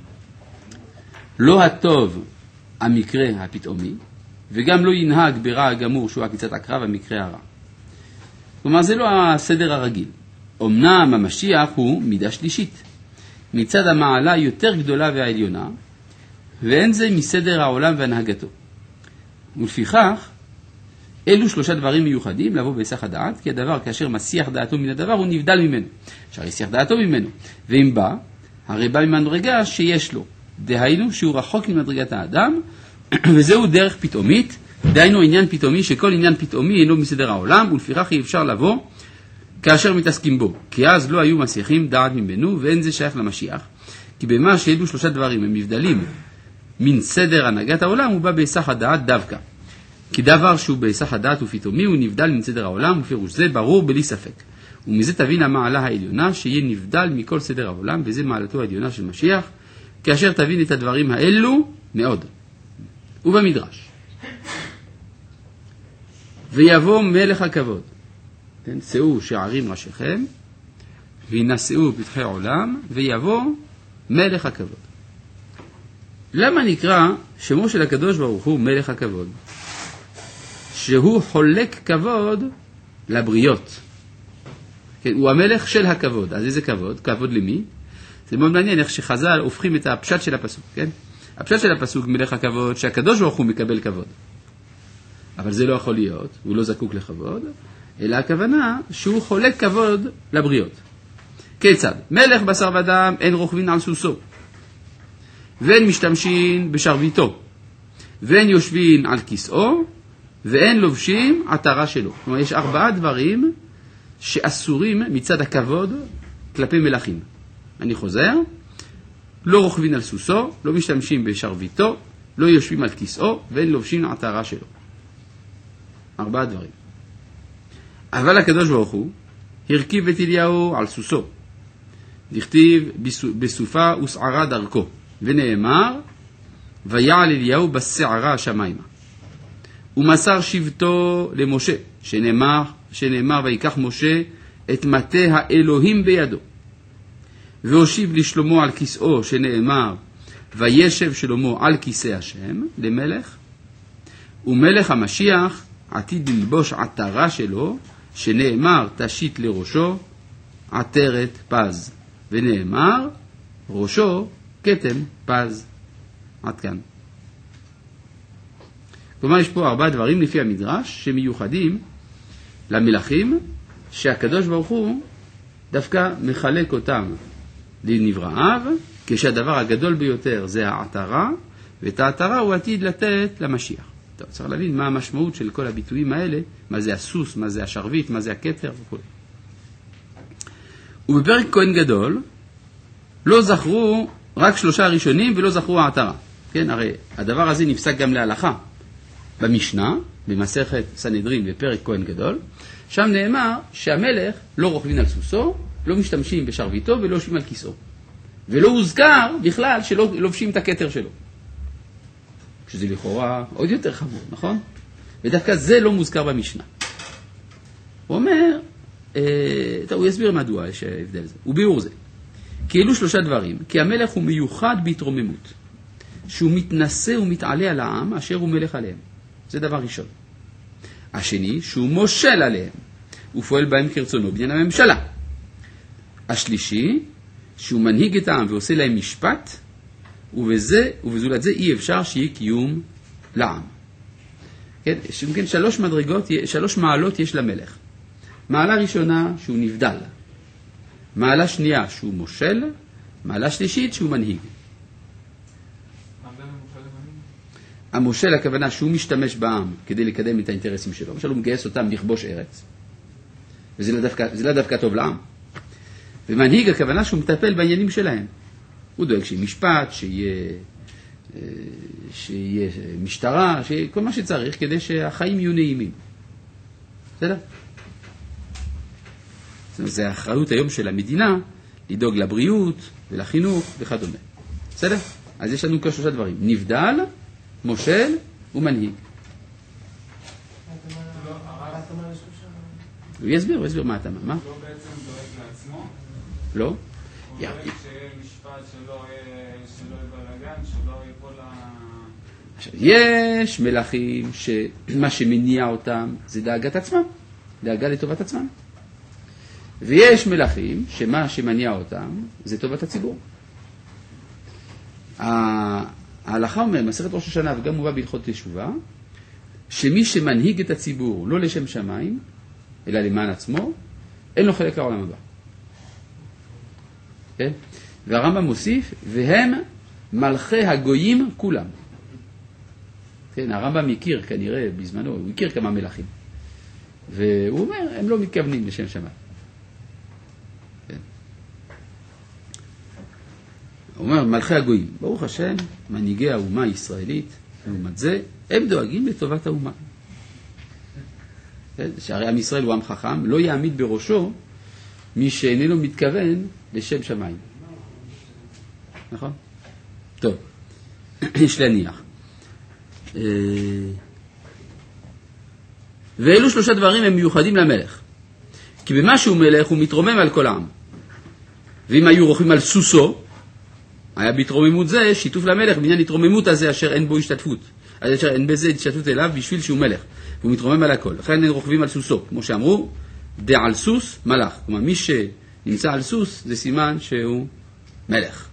לא הטוב המקרה הפתאומי, וגם לא ינהג ברע הגמור שהוא עקיצת עקרב המקרה הרע. כלומר, זה לא הסדר הרגיל. אמנם המשיח הוא מידה שלישית. מצד המעלה יותר גדולה והעליונה, ואין זה מסדר העולם והנהגתו. ולפיכך, אלו שלושה דברים מיוחדים לבוא בהיסח הדעת, כי הדבר כאשר מסיח דעתו מן הדבר הוא נבדל ממנו. אפשר להסיח דעתו ממנו. ואם בא, הרי בא ממדרגה שיש לו. דהיינו שהוא רחוק ממדרגת האדם, וזהו דרך פתאומית, דהיינו עניין פתאומי, שכל עניין פתאומי אינו מסדר העולם, ולפיכך אי אפשר לבוא כאשר מתעסקים בו. כי אז לא היו מסיחים דעת ממנו, ואין זה שייך למשיח. כי במה שאלו שלושה דברים הם מבדלים מן סדר הנהגת העולם, הוא בא בהיסח הדעת דווקא. כי דבר שהוא בהיסח הדעת ופתאומי, הוא נבדל מן סדר העולם, ופירוש זה ברור בלי ספק. ומזה תבין המעלה העליונה, שיהיה נבדל מכל סדר העולם, וזה מעלתו העליונה של משיח, כאשר תבין את הדברים האלו מאוד. ובמדרש. ויבוא מלך הכבוד. כן, שאו שערים ראשיכם, וינשאו פתחי עולם, ויבוא מלך הכבוד. למה נקרא שמו של הקדוש ברוך הוא מלך הכבוד? שהוא חולק כבוד לבריות. כן, הוא המלך של הכבוד. אז איזה כבוד? כבוד למי? זה מאוד מעניין איך שחז"ל הופכים את הפשט של הפסוק, כן? הפשט של הפסוק מלך הכבוד, שהקדוש ברוך הוא מקבל כבוד. אבל זה לא יכול להיות, הוא לא זקוק לכבוד, אלא הכוונה שהוא חולק כבוד לבריות. כיצד? מלך בשר ודם אין רוכבין על סוסו, ואין משתמשים בשרביטו, ואין יושבים על כיסאו, ואין לובשים עטרה שלו. כלומר, יש ארבעה דברים שאסורים מצד הכבוד כלפי מלכים. אני חוזר, לא רוכבין על סוסו, לא משתמשים בשרביטו, לא יושבים על כיסאו, ואין לובשים עטרה שלו. ארבעה דברים. אבל הקדוש ברוך הוא הרכיב את אליהו על סוסו. דכתיב בסופה וסערה דרכו, ונאמר, ויעל אליהו בסערה השמיימה. ומסר שבטו למשה, שנאמר, שנאמר ויקח משה את מטה האלוהים בידו. והושיב לשלמה על כיסאו, שנאמר, וישב שלמה על כיסא השם, למלך, ומלך המשיח עתיד ללבוש עטרה שלו, שנאמר תשית לראשו עטרת פז, ונאמר ראשו כתם פז. עד כאן. כלומר, יש פה ארבעה דברים לפי המדרש שמיוחדים למלכים, שהקדוש ברוך הוא דווקא מחלק אותם לנבראיו, כשהדבר הגדול ביותר זה העטרה, ואת העטרה הוא עתיד לתת למשיח. טוב, צריך להבין מה המשמעות של כל הביטויים האלה, מה זה הסוס, מה זה השרביט, מה זה הכתר וכו'. ובפרק כהן גדול לא זכרו רק שלושה ראשונים ולא זכרו העטרה. כן, הרי הדבר הזה נפסק גם להלכה במשנה, במסכת סנהדרין בפרק כהן גדול, שם נאמר שהמלך לא רוכבים על סוסו, לא משתמשים בשרביטו ולא יושבים על כיסאו. ולא הוזכר בכלל שלא לובשים את הכתר שלו. שזה לכאורה עוד יותר חמור, נכון? ודווקא זה לא מוזכר במשנה. הוא אומר, אה, טוב, הוא יסביר מדוע יש הבדל זה. הוא ביאור זה. כי אלו שלושה דברים, כי המלך הוא מיוחד בהתרוממות, שהוא מתנשא ומתעלה על העם אשר הוא מלך עליהם. זה דבר ראשון. השני, שהוא מושל עליהם, ופועל בהם כרצונו בעניין הממשלה. השלישי, שהוא מנהיג את העם ועושה להם משפט, ובזה, ובזולת זה אי אפשר שיהיה קיום לעם. כן, כן, שלוש מדרגות, שלוש מעלות יש למלך. מעלה ראשונה שהוא נבדל. מעלה שנייה שהוא מושל, מעלה שלישית שהוא מנהיג. המושל הכוונה שהוא משתמש בעם כדי לקדם את האינטרסים שלו. למשל הוא מגייס אותם לכבוש ארץ. וזה לא דווקא, זה לא דווקא טוב לעם. ומנהיג הכוונה שהוא מטפל בעניינים שלהם. הוא דואג שיהיה משפט, שיהיה, שיהיה משטרה, כל מה שצריך כדי שהחיים יהיו נעימים. בסדר? זה האחריות היום של המדינה לדאוג לבריאות ולחינוך וכדומה. בסדר? אז יש לנו כשלושה דברים. נבדל, מושל ומנהיג. הוא יסביר, הוא יסביר מה אתה, מה? לא בעצם דואג לעצמו? לא. הוא דואג שיהיה משפט שלא יהיה בלגן, שלא יהיה כל ה... יש מלכים שמה שמניע אותם זה דאגת עצמם, דאגה לטובת עצמם. ויש מלכים שמה שמניע אותם זה טובת הציבור. ההלכה אומר, מסכת ראש השנה וגם מובא בהלכות תשובה, שמי שמנהיג את הציבור לא לשם שמיים, אלא למען עצמו, אין לו חלק לעולם הבא. כן? והרמב"ם מוסיף, והם מלכי הגויים כולם. כן, הרמב"ם הכיר כנראה בזמנו, הוא הכיר כמה מלכים. והוא אומר, הם לא מתכוונים לשם שמיים. כן. הוא אומר, מלכי הגויים, ברוך השם, מנהיגי האומה הישראלית, לעומת זה, הם דואגים לטובת האומה. כן? שהרי עם ישראל הוא עם חכם, לא יעמיד בראשו מי שאיננו מתכוון לשם שמיים. נכון? טוב, יש להניח. ואלו שלושה דברים הם מיוחדים למלך. כי במה שהוא מלך הוא מתרומם על כל העם. ואם היו רוכבים על סוסו, היה בהתרוממות זה שיתוף למלך בעניין התרוממות הזה אשר אין בו השתתפות. אשר אין בזה השתתפות אליו בשביל שהוא מלך. והוא מתרומם על הכל. לכן הם רוכבים על סוסו. כמו שאמרו, דעל סוס מלך. כלומר, מי שנמצא על סוס זה סימן שהוא מלך.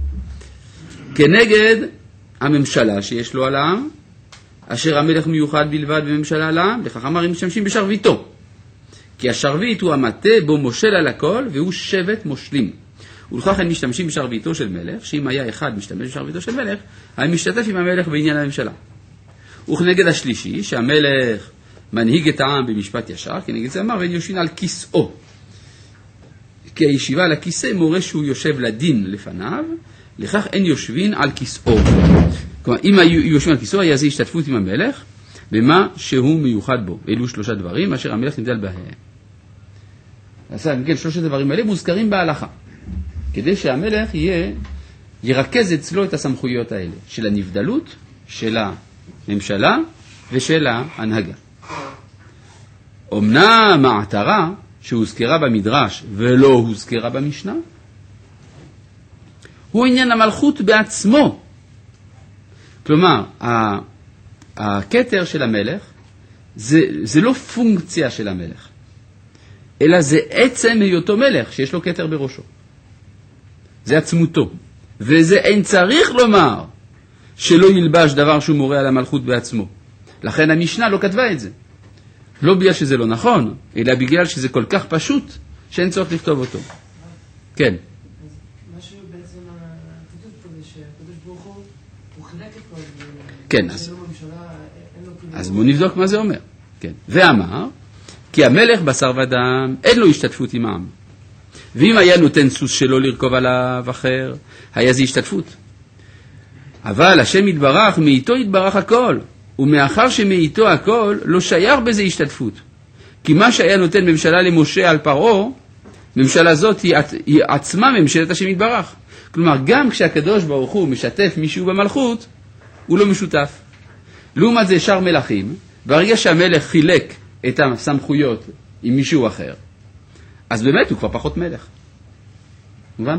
כנגד הממשלה שיש לו על העם, אשר המלך מיוחד בלבד בממשלה על העם, לכך אמר, הם משתמשים בשרביטו. כי השרביט הוא המטה בו מושל על הכל, והוא שבט מושלים. ולכך הם משתמשים בשרביטו של מלך, שאם היה אחד משתמש בשרביטו של מלך, הם משתתף עם המלך בעניין הממשלה. וכנגד השלישי, שהמלך מנהיג את העם במשפט ישר, כנגד זה אמר, ואין יושבים על כיסאו. כי הישיבה על הכיסא מורה שהוא יושב לדין לפניו, לכך אין יושבים על כיסאו. כלומר, אם היו יושבים על כיסאו, היה זה השתתפות עם המלך, במה שהוא מיוחד בו. אלו שלושה דברים, אשר המלך נבדל בהם. אז כן, שלושת הדברים האלה מוזכרים בהלכה. כדי שהמלך יהיה, ירכז אצלו את הסמכויות האלה, של הנבדלות, של הממשלה ושל ההנהגה. אמנם העטרה שהוזכרה במדרש ולא הוזכרה במשנה, הוא עניין המלכות בעצמו. כלומר, הכתר של המלך זה, זה לא פונקציה של המלך, אלא זה עצם היותו מלך שיש לו כתר בראשו. זה עצמותו. וזה אין צריך לומר שלא ילבש דבר שהוא מורה על המלכות בעצמו. לכן המשנה לא כתבה את זה. לא בגלל שזה לא נכון, אלא בגלל שזה כל כך פשוט שאין צורך לכתוב אותו. כן. מה שבעצם הכתוב פה זה שהקדוש ברוך הוא, הוא חילק את כל זה. כן, אז, אז בואו נבדוק מה זה אומר. כן. ואמר, כי המלך בשר ודם, אין לו השתתפות עם העם. ואם היה נותן סוס שלו לרכוב עליו אחר, היה זה השתתפות. אבל השם יתברך, מאיתו יתברך הכל. ומאחר שמאיתו הכל, לא שייך בזה השתתפות. כי מה שהיה נותן ממשלה למשה על פרעה, ממשלה זאת היא, היא עצמה ממשלת השם יתברך. כלומר, גם כשהקדוש ברוך הוא משתף מישהו במלכות, הוא לא משותף. לעומת זה שאר מלכים, ברגע שהמלך חילק את הסמכויות עם מישהו אחר, אז באמת הוא כבר פחות מלך. מובן?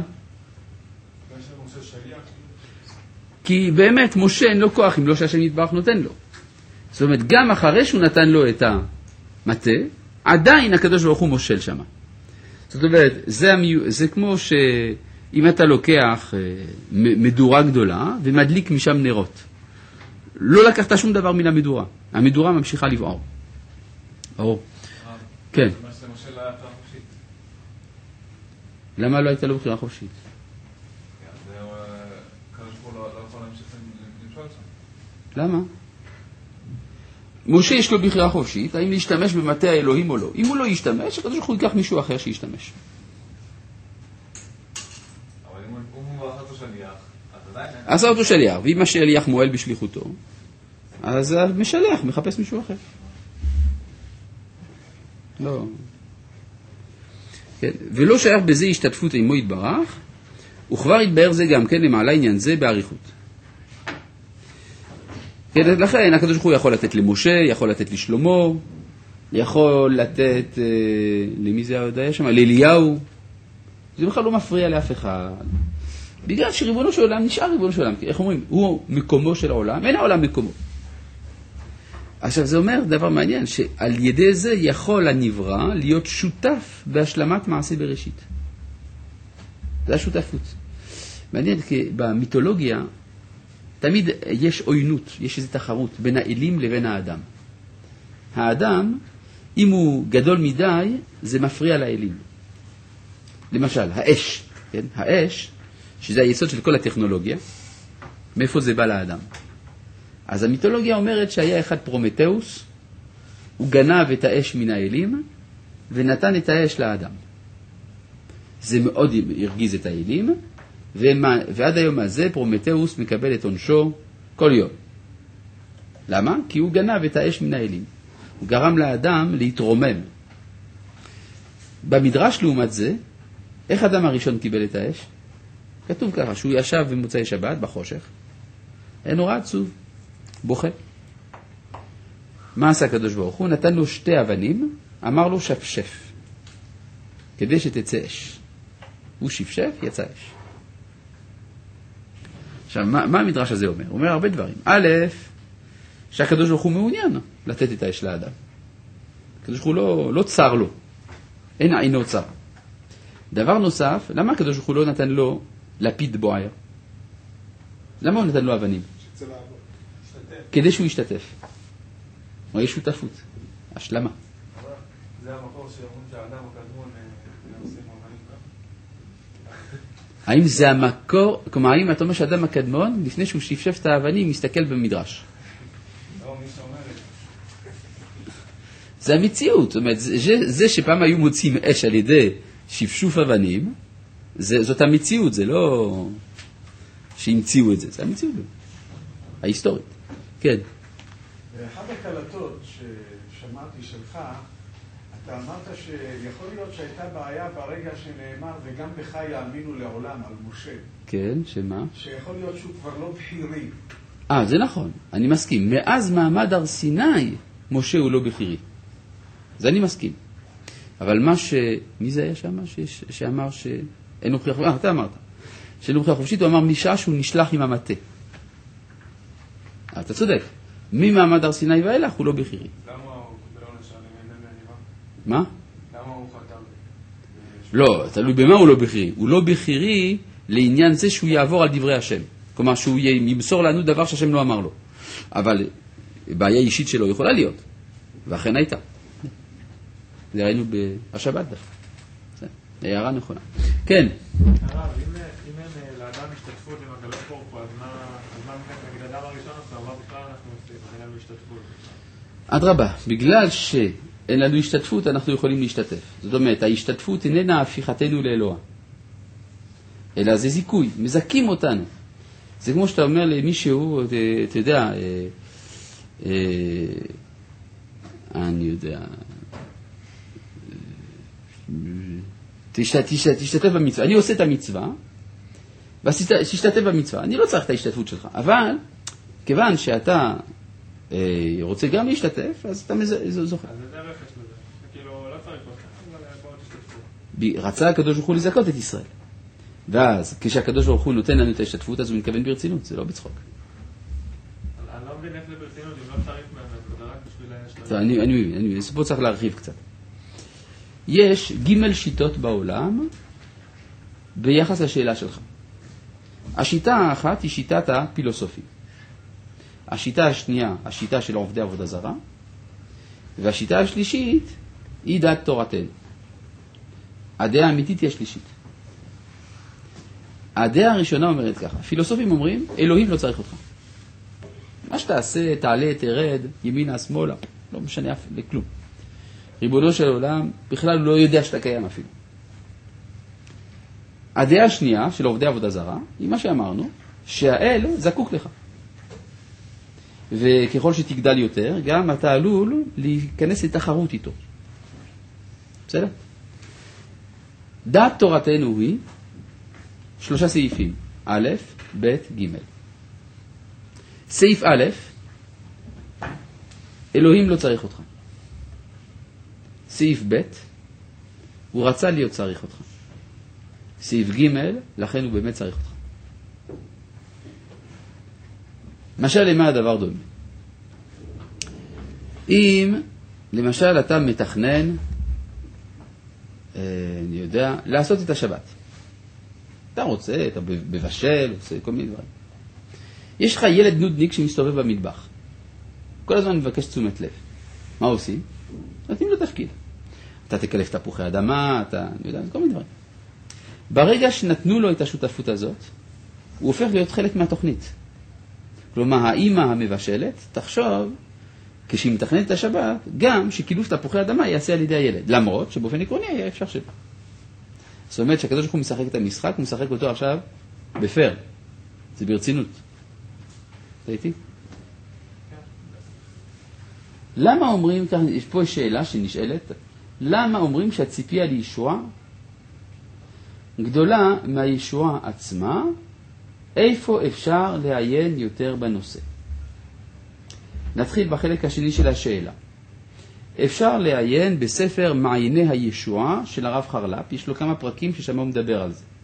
כי באמת משה אין לו כוח אם לא שהשם יתברך נותן לו. זאת אומרת, גם אחרי שהוא נתן לו את המטה, עדיין הקדוש ברוך הוא מושל שם. זאת אומרת, זה, המי... זה כמו שאם אתה לוקח מדורה גדולה ומדליק משם נרות. לא לקחת שום דבר מן המדורה. המדורה ממשיכה לבעור. ברור. כן. למה לא הייתה לו בחירה חופשית? למה? משה יש לו בחירה חופשית, האם להשתמש במטה האלוהים או לא. אם הוא לא ישתמש, הקדוש ברוך הוא ייקח מישהו אחר שישתמש. אבל אם הוא עשה אותו שליח, אז עדיין... עשה אותו שליח, ואם השליח מועל בשליחותו, אז המשלח מחפש מישהו אחר. לא. כן. ולא שייך בזה השתתפות עמו יתברך, וכבר יתבהר זה גם כן למעלה עניין זה בעריכות. כן, לכן הקדוש ברוך הוא יכול לתת למשה, יכול לתת לשלמה, יכול לתת, אה, למי זה עוד היה שם? לאליהו. זה בכלל לא מפריע לאף אחד. בגלל שריבונו של עולם נשאר ריבונו של עולם. איך אומרים? הוא מקומו של העולם, אין העולם מקומו. עכשיו זה אומר דבר מעניין, שעל ידי זה יכול הנברא להיות שותף בהשלמת מעשה בראשית. זה השותפות. מעניין, כי במיתולוגיה תמיד יש עוינות, יש איזו תחרות בין האלים לבין האדם. האדם, אם הוא גדול מדי, זה מפריע לאלים. למשל, האש, כן? האש, שזה היסוד של כל הטכנולוגיה, מאיפה זה בא לאדם? אז המיתולוגיה אומרת שהיה אחד פרומטאוס, הוא גנב את האש מן האלים, ונתן את האש לאדם. זה מאוד הרגיז את האלים, ומה, ועד היום הזה פרומטאוס מקבל את עונשו כל יום. למה? כי הוא גנב את האש מן האלים. הוא גרם לאדם להתרומם. במדרש לעומת זה, איך אדם הראשון קיבל את האש? כתוב ככה, שהוא ישב במוצאי שבת בחושך, היה נורא עצוב, בוכה. מה עשה הקדוש ברוך הוא? נתן לו שתי אבנים, אמר לו שפשף, כדי שתצא אש. הוא שפשף, יצא אש. עכשיו, מה, מה המדרש הזה אומר? הוא אומר הרבה דברים. א', שהקדוש ברוך הוא מעוניין לתת את האש לאדם. הקדוש ברוך הוא לא, לא צר לו. אין עינו צר. דבר נוסף, למה הקדוש ברוך הוא לא נתן לו לפיד בוער? למה הוא נתן לו אבנים? כדי שהוא ישתתף. או יש שותפות. השלמה. זה המקור שאומרים שהאדם הקדמון עושים אבנים כך? האם זה המקור, כלומר, האם אתה אומר שהאדם הקדמון, לפני שהוא שפשף את האבנים, מסתכל במדרש? לא, מי שאומר את זה. זה המציאות. זאת אומרת, זה, זה שפעם היו מוצאים אש על ידי שפשוף אבנים, זה, זאת המציאות, זה לא שהמציאו את זה, זה המציאות ההיסטורית. כן. באחד הקלטות ששמעתי שלך, אתה אמרת שיכול להיות שהייתה בעיה ברגע שנאמר וגם בך יאמינו לעולם על משה. כן, שמה? שיכול להיות שהוא כבר לא בחירי. אה, זה נכון, אני מסכים. מאז מעמד הר סיני, משה הוא לא בחירי. זה אני מסכים. אבל מה ש... מי זה היה שם? ש... שאמר שאין לו בחירה חופשית? אה, אתה אמרת. שאין לו בחירה חופשית, הוא אמר משעה שהוא נשלח עם המטה. אתה צודק. ממעמד הר סיני ואילך הוא לא בחירי. למה הוא מה? למה הוא חתם? לא, תלוי במה הוא לא בכירי. הוא לא בכירי לעניין זה שהוא יעבור על דברי השם. כלומר, שהוא ימסור לנו דבר שהשם לא אמר לו. אבל בעיה אישית שלו יכולה להיות. ואכן הייתה. זה ראינו בשבת דווקא. זה הערה נכונה. כן. הרב, אם אין לאדם השתתפות עם הקדוש ברוך הוא, אז מה נגיד אדם הראשון עושה? מה בכלל אנחנו עושים? אין לנו השתתפות. אדרבה, בגלל שאין לנו השתתפות, אנחנו יכולים להשתתף. זאת אומרת, ההשתתפות איננה הפיכתנו לאלוה. אלא זה זיכוי, מזכים אותנו. זה כמו שאתה אומר למישהו, אתה יודע, אני יודע, תשתתף במצווה. אני עושה את המצווה, ותשתתף במצווה. אני לא צריך את ההשתתפות שלך, אבל כיוון שאתה רוצה גם להשתתף, אז אתה זוכר. אז זה רכש לזה. כאילו, לא צריך אותך, אבל בואו תשתתפו. רצה הקדוש ברוך הוא לזכות את ישראל. ואז כשהקדוש ברוך הוא נותן לנו את ההשתתפות, אז הוא מתכוון ברצינות, זה לא בצחוק. אני לא מבין איך זה ברצינות, אם לא צריך באמת, זה רק בשביל ההשתתפות. אני מבין, אני מבין, פה צריך להרחיב קצת. יש ג' שיטות בעולם ביחס לשאלה שלך. השיטה האחת היא שיטת הפילוסופים. השיטה השנייה, השיטה של עובדי עבודה זרה, והשיטה השלישית היא דעת תורתנו. הדעה האמיתית היא השלישית. הדעה הראשונה אומרת ככה, פילוסופים אומרים, אלוהים לא צריך אותך. מה שתעשה, תעלה, תרד, ימינה, שמאלה, לא משנה אף לכלום. ריבונו של עולם, בכלל לא יודע שאתה קיים אפילו. הדעה השנייה של עובדי עבודה זרה, היא מה שאמרנו, שהאל זקוק לך. וככל שתגדל יותר, גם אתה עלול להיכנס לתחרות איתו. בסדר? דעת תורתנו היא שלושה סעיפים, א', ב', ג'. סעיף א', אלוהים לא צריך אותך. סעיף ב', הוא רצה להיות צריך אותך. סעיף ג', לכן הוא באמת צריך אותך. משל למה הדבר דומה? אם למשל אתה מתכנן, אני יודע, לעשות את השבת. אתה רוצה, אתה בבשל, עושה כל מיני דברים. יש לך ילד נודניק שמסתובב במטבח. כל הזמן מבקש תשומת לב. מה עושים? נותנים לו תפקיד. אתה תקלף תפוחי אדמה, אתה, אני יודע, כל מיני דברים. ברגע שנתנו לו את השותפות הזאת, הוא הופך להיות חלק מהתוכנית. כלומר, האמא המבשלת תחשוב, כשהיא מתכננת את השבת, גם שקילוף תפוחי אדמה יעשה על ידי הילד. למרות שבאופן עקרוני היה אפשר שלא. זאת אומרת שהקדוש ברוך הוא משחק את המשחק, הוא משחק אותו עכשיו בפר. זה ברצינות. אתה איתי? למה אומרים, יש פה שאלה שנשאלת, למה אומרים שהציפייה לישועה גדולה מהישועה עצמה, איפה אפשר לעיין יותר בנושא? נתחיל בחלק השני של השאלה. אפשר לעיין בספר מעייני הישועה של הרב חרל"פ, יש לו כמה פרקים ששם הוא מדבר על זה.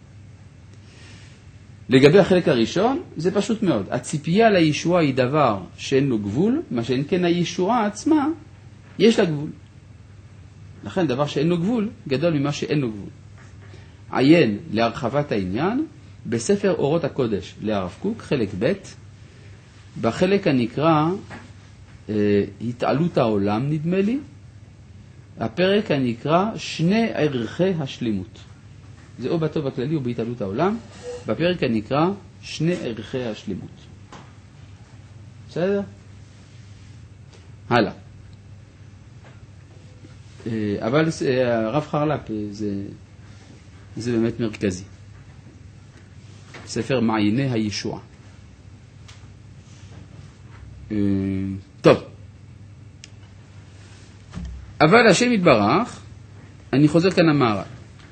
לגבי החלק הראשון, זה פשוט מאוד. הציפייה לישועה היא דבר שאין לו גבול, מה שאין כן הישועה עצמה, יש לה גבול. לכן דבר שאין לו גבול, גדול ממה שאין לו גבול. עיין להרחבת העניין, בספר אורות הקודש להרב קוק, חלק ב', בחלק הנקרא אה, התעלות העולם, נדמה לי, הפרק הנקרא שני ערכי השלימות. זה או בטוב הכללי או בהתעלות העולם, בפרק הנקרא שני ערכי השלימות. בסדר? הלאה. אה, אבל אה, הרב חרל"פ זה, זה באמת מרכזי. ספר מעייני הישועה. טוב. אבל השם יתברך, אני חוזר כאן למערל.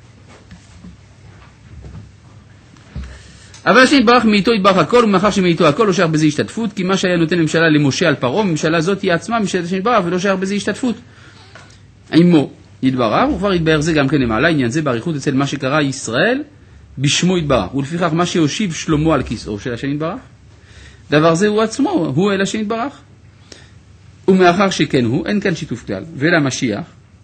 אבל השם יתברך מאיתו יתברך הכל, ומאחר שמאיתו הכל לא שייך בזה השתתפות, כי מה שהיה נותן ממשלה למשה על פרעה, ממשלה זאת היא עצמה ממשלת השם יתברך, ולא שייך בזה השתתפות. עמו יתברך, וכבר יתבהר זה גם כן למעלה, עניין זה בעריכות אצל מה שקרא ישראל, בשמו יתברך, ולפיכך מה שהושיב שלמה על כיסאו של השם יתברך, דבר זה הוא עצמו, הוא אל השם יתברך. ומאחר שכן הוא, אין כאן שיתוף כלל. ולמשיח,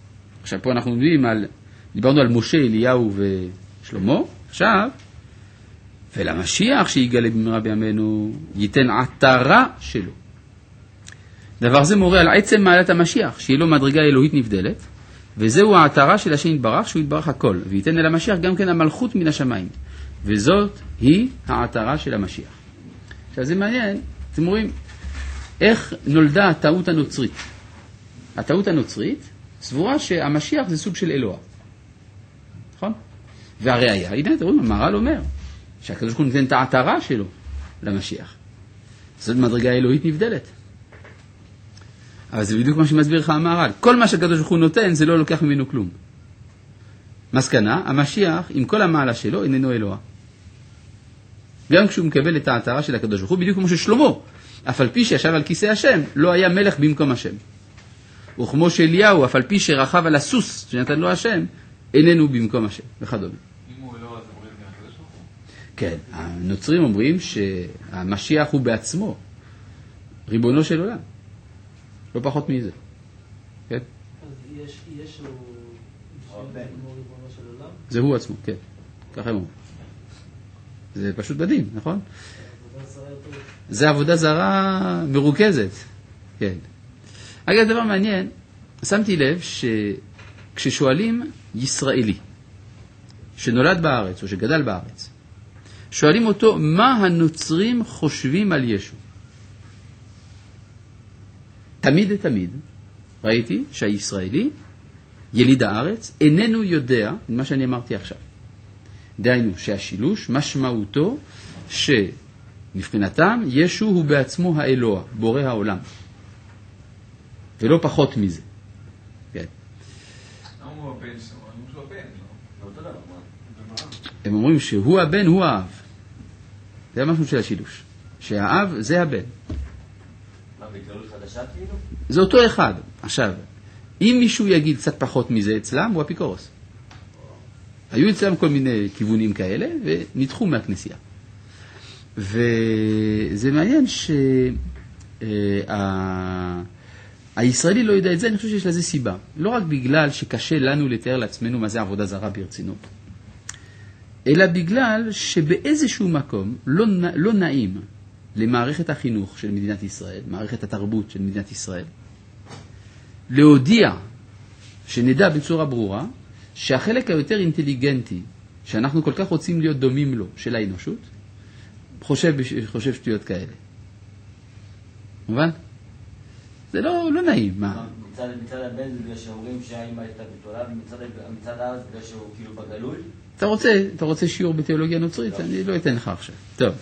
עכשיו פה אנחנו מדברים על, דיברנו על משה, אליהו ושלמה, עכשיו, ולמשיח שיגלה במהרה בימינו, ייתן עטרה שלו. דבר זה מורה על עצם מעלת המשיח, שיהיה לו מדרגה אלוהית נבדלת, וזהו העטרה של השם יתברך, שהוא יתברך הכל, וייתן אל המשיח גם כן המלכות מן השמיים, וזאת היא העטרה של המשיח. עכשיו זה מעניין, אתם רואים, איך נולדה הטעות הנוצרית. הטעות הנוצרית סבורה שהמשיח זה סוג של אלוה. נכון? והראיה, הנה, אתם רואים, המהר"ל אומר, שהקדוש ברוך הוא נותן את העטרה שלו למשיח. זאת מדרגה אלוהית נבדלת. אבל זה בדיוק מה שמסביר לך המהר"ל. כל מה שהקדוש ברוך הוא נותן, זה לא לוקח ממנו כלום. מסקנה, המשיח, עם כל המעלה שלו, איננו אלוה. גם כשהוא מקבל את העטרה של הקדוש ברוך הוא, בדיוק כמו ששלמה, אף על פי שישב על כיסא השם, לא היה מלך במקום השם. וכמו שאליהו, אף על פי שרכב על הסוס שנתן לו השם, איננו במקום השם, וכדומה. אם הוא אלוה, אז אומרים גם הקדוש ברוך הוא? כן, הנוצרים אומרים שהמשיח הוא בעצמו ריבונו של עולם. לא פחות מזה. כן? אז יש, יש הוא... כמו ריבונו של עולם? זה הוא עצמו, כן. ככה הם אומרים. זה פשוט מדהים, נכון? זה עבודה זרה מרוכזת. כן. אגב, דבר מעניין, שמתי לב שכששואלים ישראלי, שנולד בארץ או שגדל בארץ, שואלים אותו מה הנוצרים חושבים על ישו. תמיד תמיד ראיתי שהישראלי, יליד הארץ, איננו יודע מה שאני אמרתי עכשיו. דהיינו שהשילוש משמעותו שמבחינתם ישו הוא בעצמו האלוה, בורא העולם. ולא פחות מזה. כן. למה הוא הבן שלו? אני חושב הבן, לא? הם אומרים שהוא הבן, הוא האב. זה המשמעות של השילוש. שהאב זה הבן. מה, בגללות חדשה כאילו? זה אותו אחד. עכשיו, אם מישהו יגיד קצת פחות מזה אצלם, הוא אפיקורוס. היו אצלם כל מיני כיוונים כאלה, ונדחו מהכנסייה. וזה מעניין שהישראלי לא יודע את זה, אני חושב שיש לזה סיבה. לא רק בגלל שקשה לנו לתאר לעצמנו מה זה עבודה זרה ברצינות, אלא בגלל שבאיזשהו מקום לא, לא נעים למערכת החינוך של מדינת ישראל, מערכת התרבות של מדינת ישראל, להודיע, שנדע בצורה ברורה, שהחלק היותר אינטליגנטי, שאנחנו כל כך רוצים להיות דומים לו, של האנושות, חושב, חושב שטויות כאלה. מובן? זה לא, לא נעים. מה? מצד, מצד הבן זה בגלל שאומרים שהאמא הייתה בתולה, ומצד הארץ בגלל שהוא כאילו בגלוי. אתה רוצה, אתה רוצה שיעור בתיאולוגיה נוצרית? לא. אני לא אתן לך עכשיו. טוב.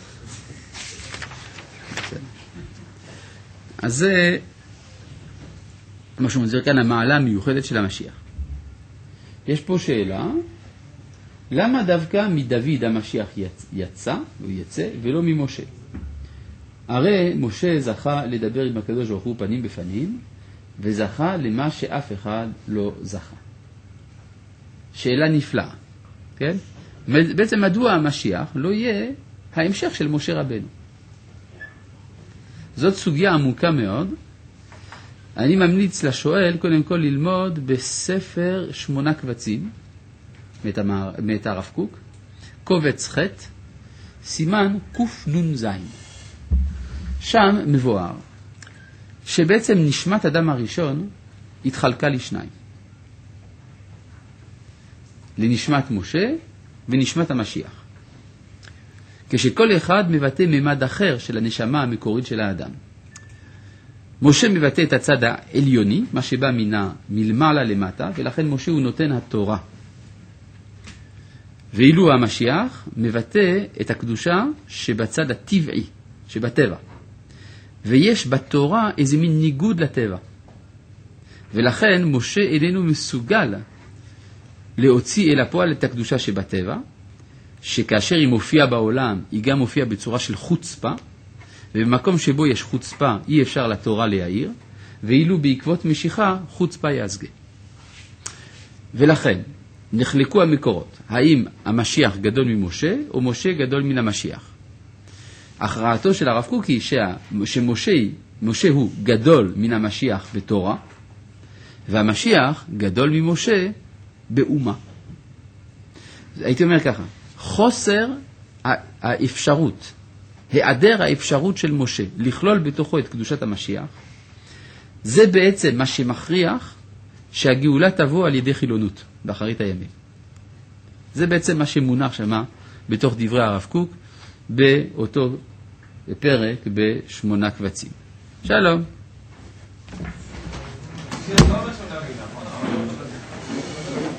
אז זה, מה שמסביר כאן, המעלה המיוחדת של המשיח. יש פה שאלה, למה דווקא מדוד המשיח יצא, הוא יצא, ולא ממשה? הרי משה זכה לדבר עם הקדוש ברוך הוא פנים בפנים, וזכה למה שאף אחד לא זכה. שאלה נפלאה, כן? בעצם מדוע המשיח לא יהיה ההמשך של משה רבנו? זאת סוגיה עמוקה מאוד. אני ממליץ לשואל קודם כל ללמוד בספר שמונה קבצים מאת הרב קוק, קובץ ח' סימן קנ"ז. שם מבואר שבעצם נשמת אדם הראשון התחלקה לשניים, לנשמת משה ונשמת המשיח, כשכל אחד מבטא ממד אחר של הנשמה המקורית של האדם. משה מבטא את הצד העליוני, מה שבא מן מלמעלה למטה, ולכן משה הוא נותן התורה. ואילו המשיח מבטא את הקדושה שבצד הטבעי, שבטבע. ויש בתורה איזה מין ניגוד לטבע. ולכן משה איננו מסוגל להוציא אל הפועל את הקדושה שבטבע, שכאשר היא מופיעה בעולם, היא גם מופיעה בצורה של חוצפה, ובמקום שבו יש חוצפה אי אפשר לתורה להעיר, ואילו בעקבות משיכה חוצפה יעזגה. ולכן נחלקו המקורות, האם המשיח גדול ממשה או משה גדול מן המשיח. הכרעתו של הרב קוק היא שמשה משה הוא גדול מן המשיח בתורה, והמשיח גדול ממשה באומה. הייתי אומר ככה, חוסר האפשרות, היעדר האפשרות של משה לכלול בתוכו את קדושת המשיח, זה בעצם מה שמכריח שהגאולה תבוא על ידי חילונות באחרית הימים. זה בעצם מה שמונח שמה בתוך דברי הרב קוק באותו פרק בשמונה קבצים. שלום. לא משהו להגיד, נכון?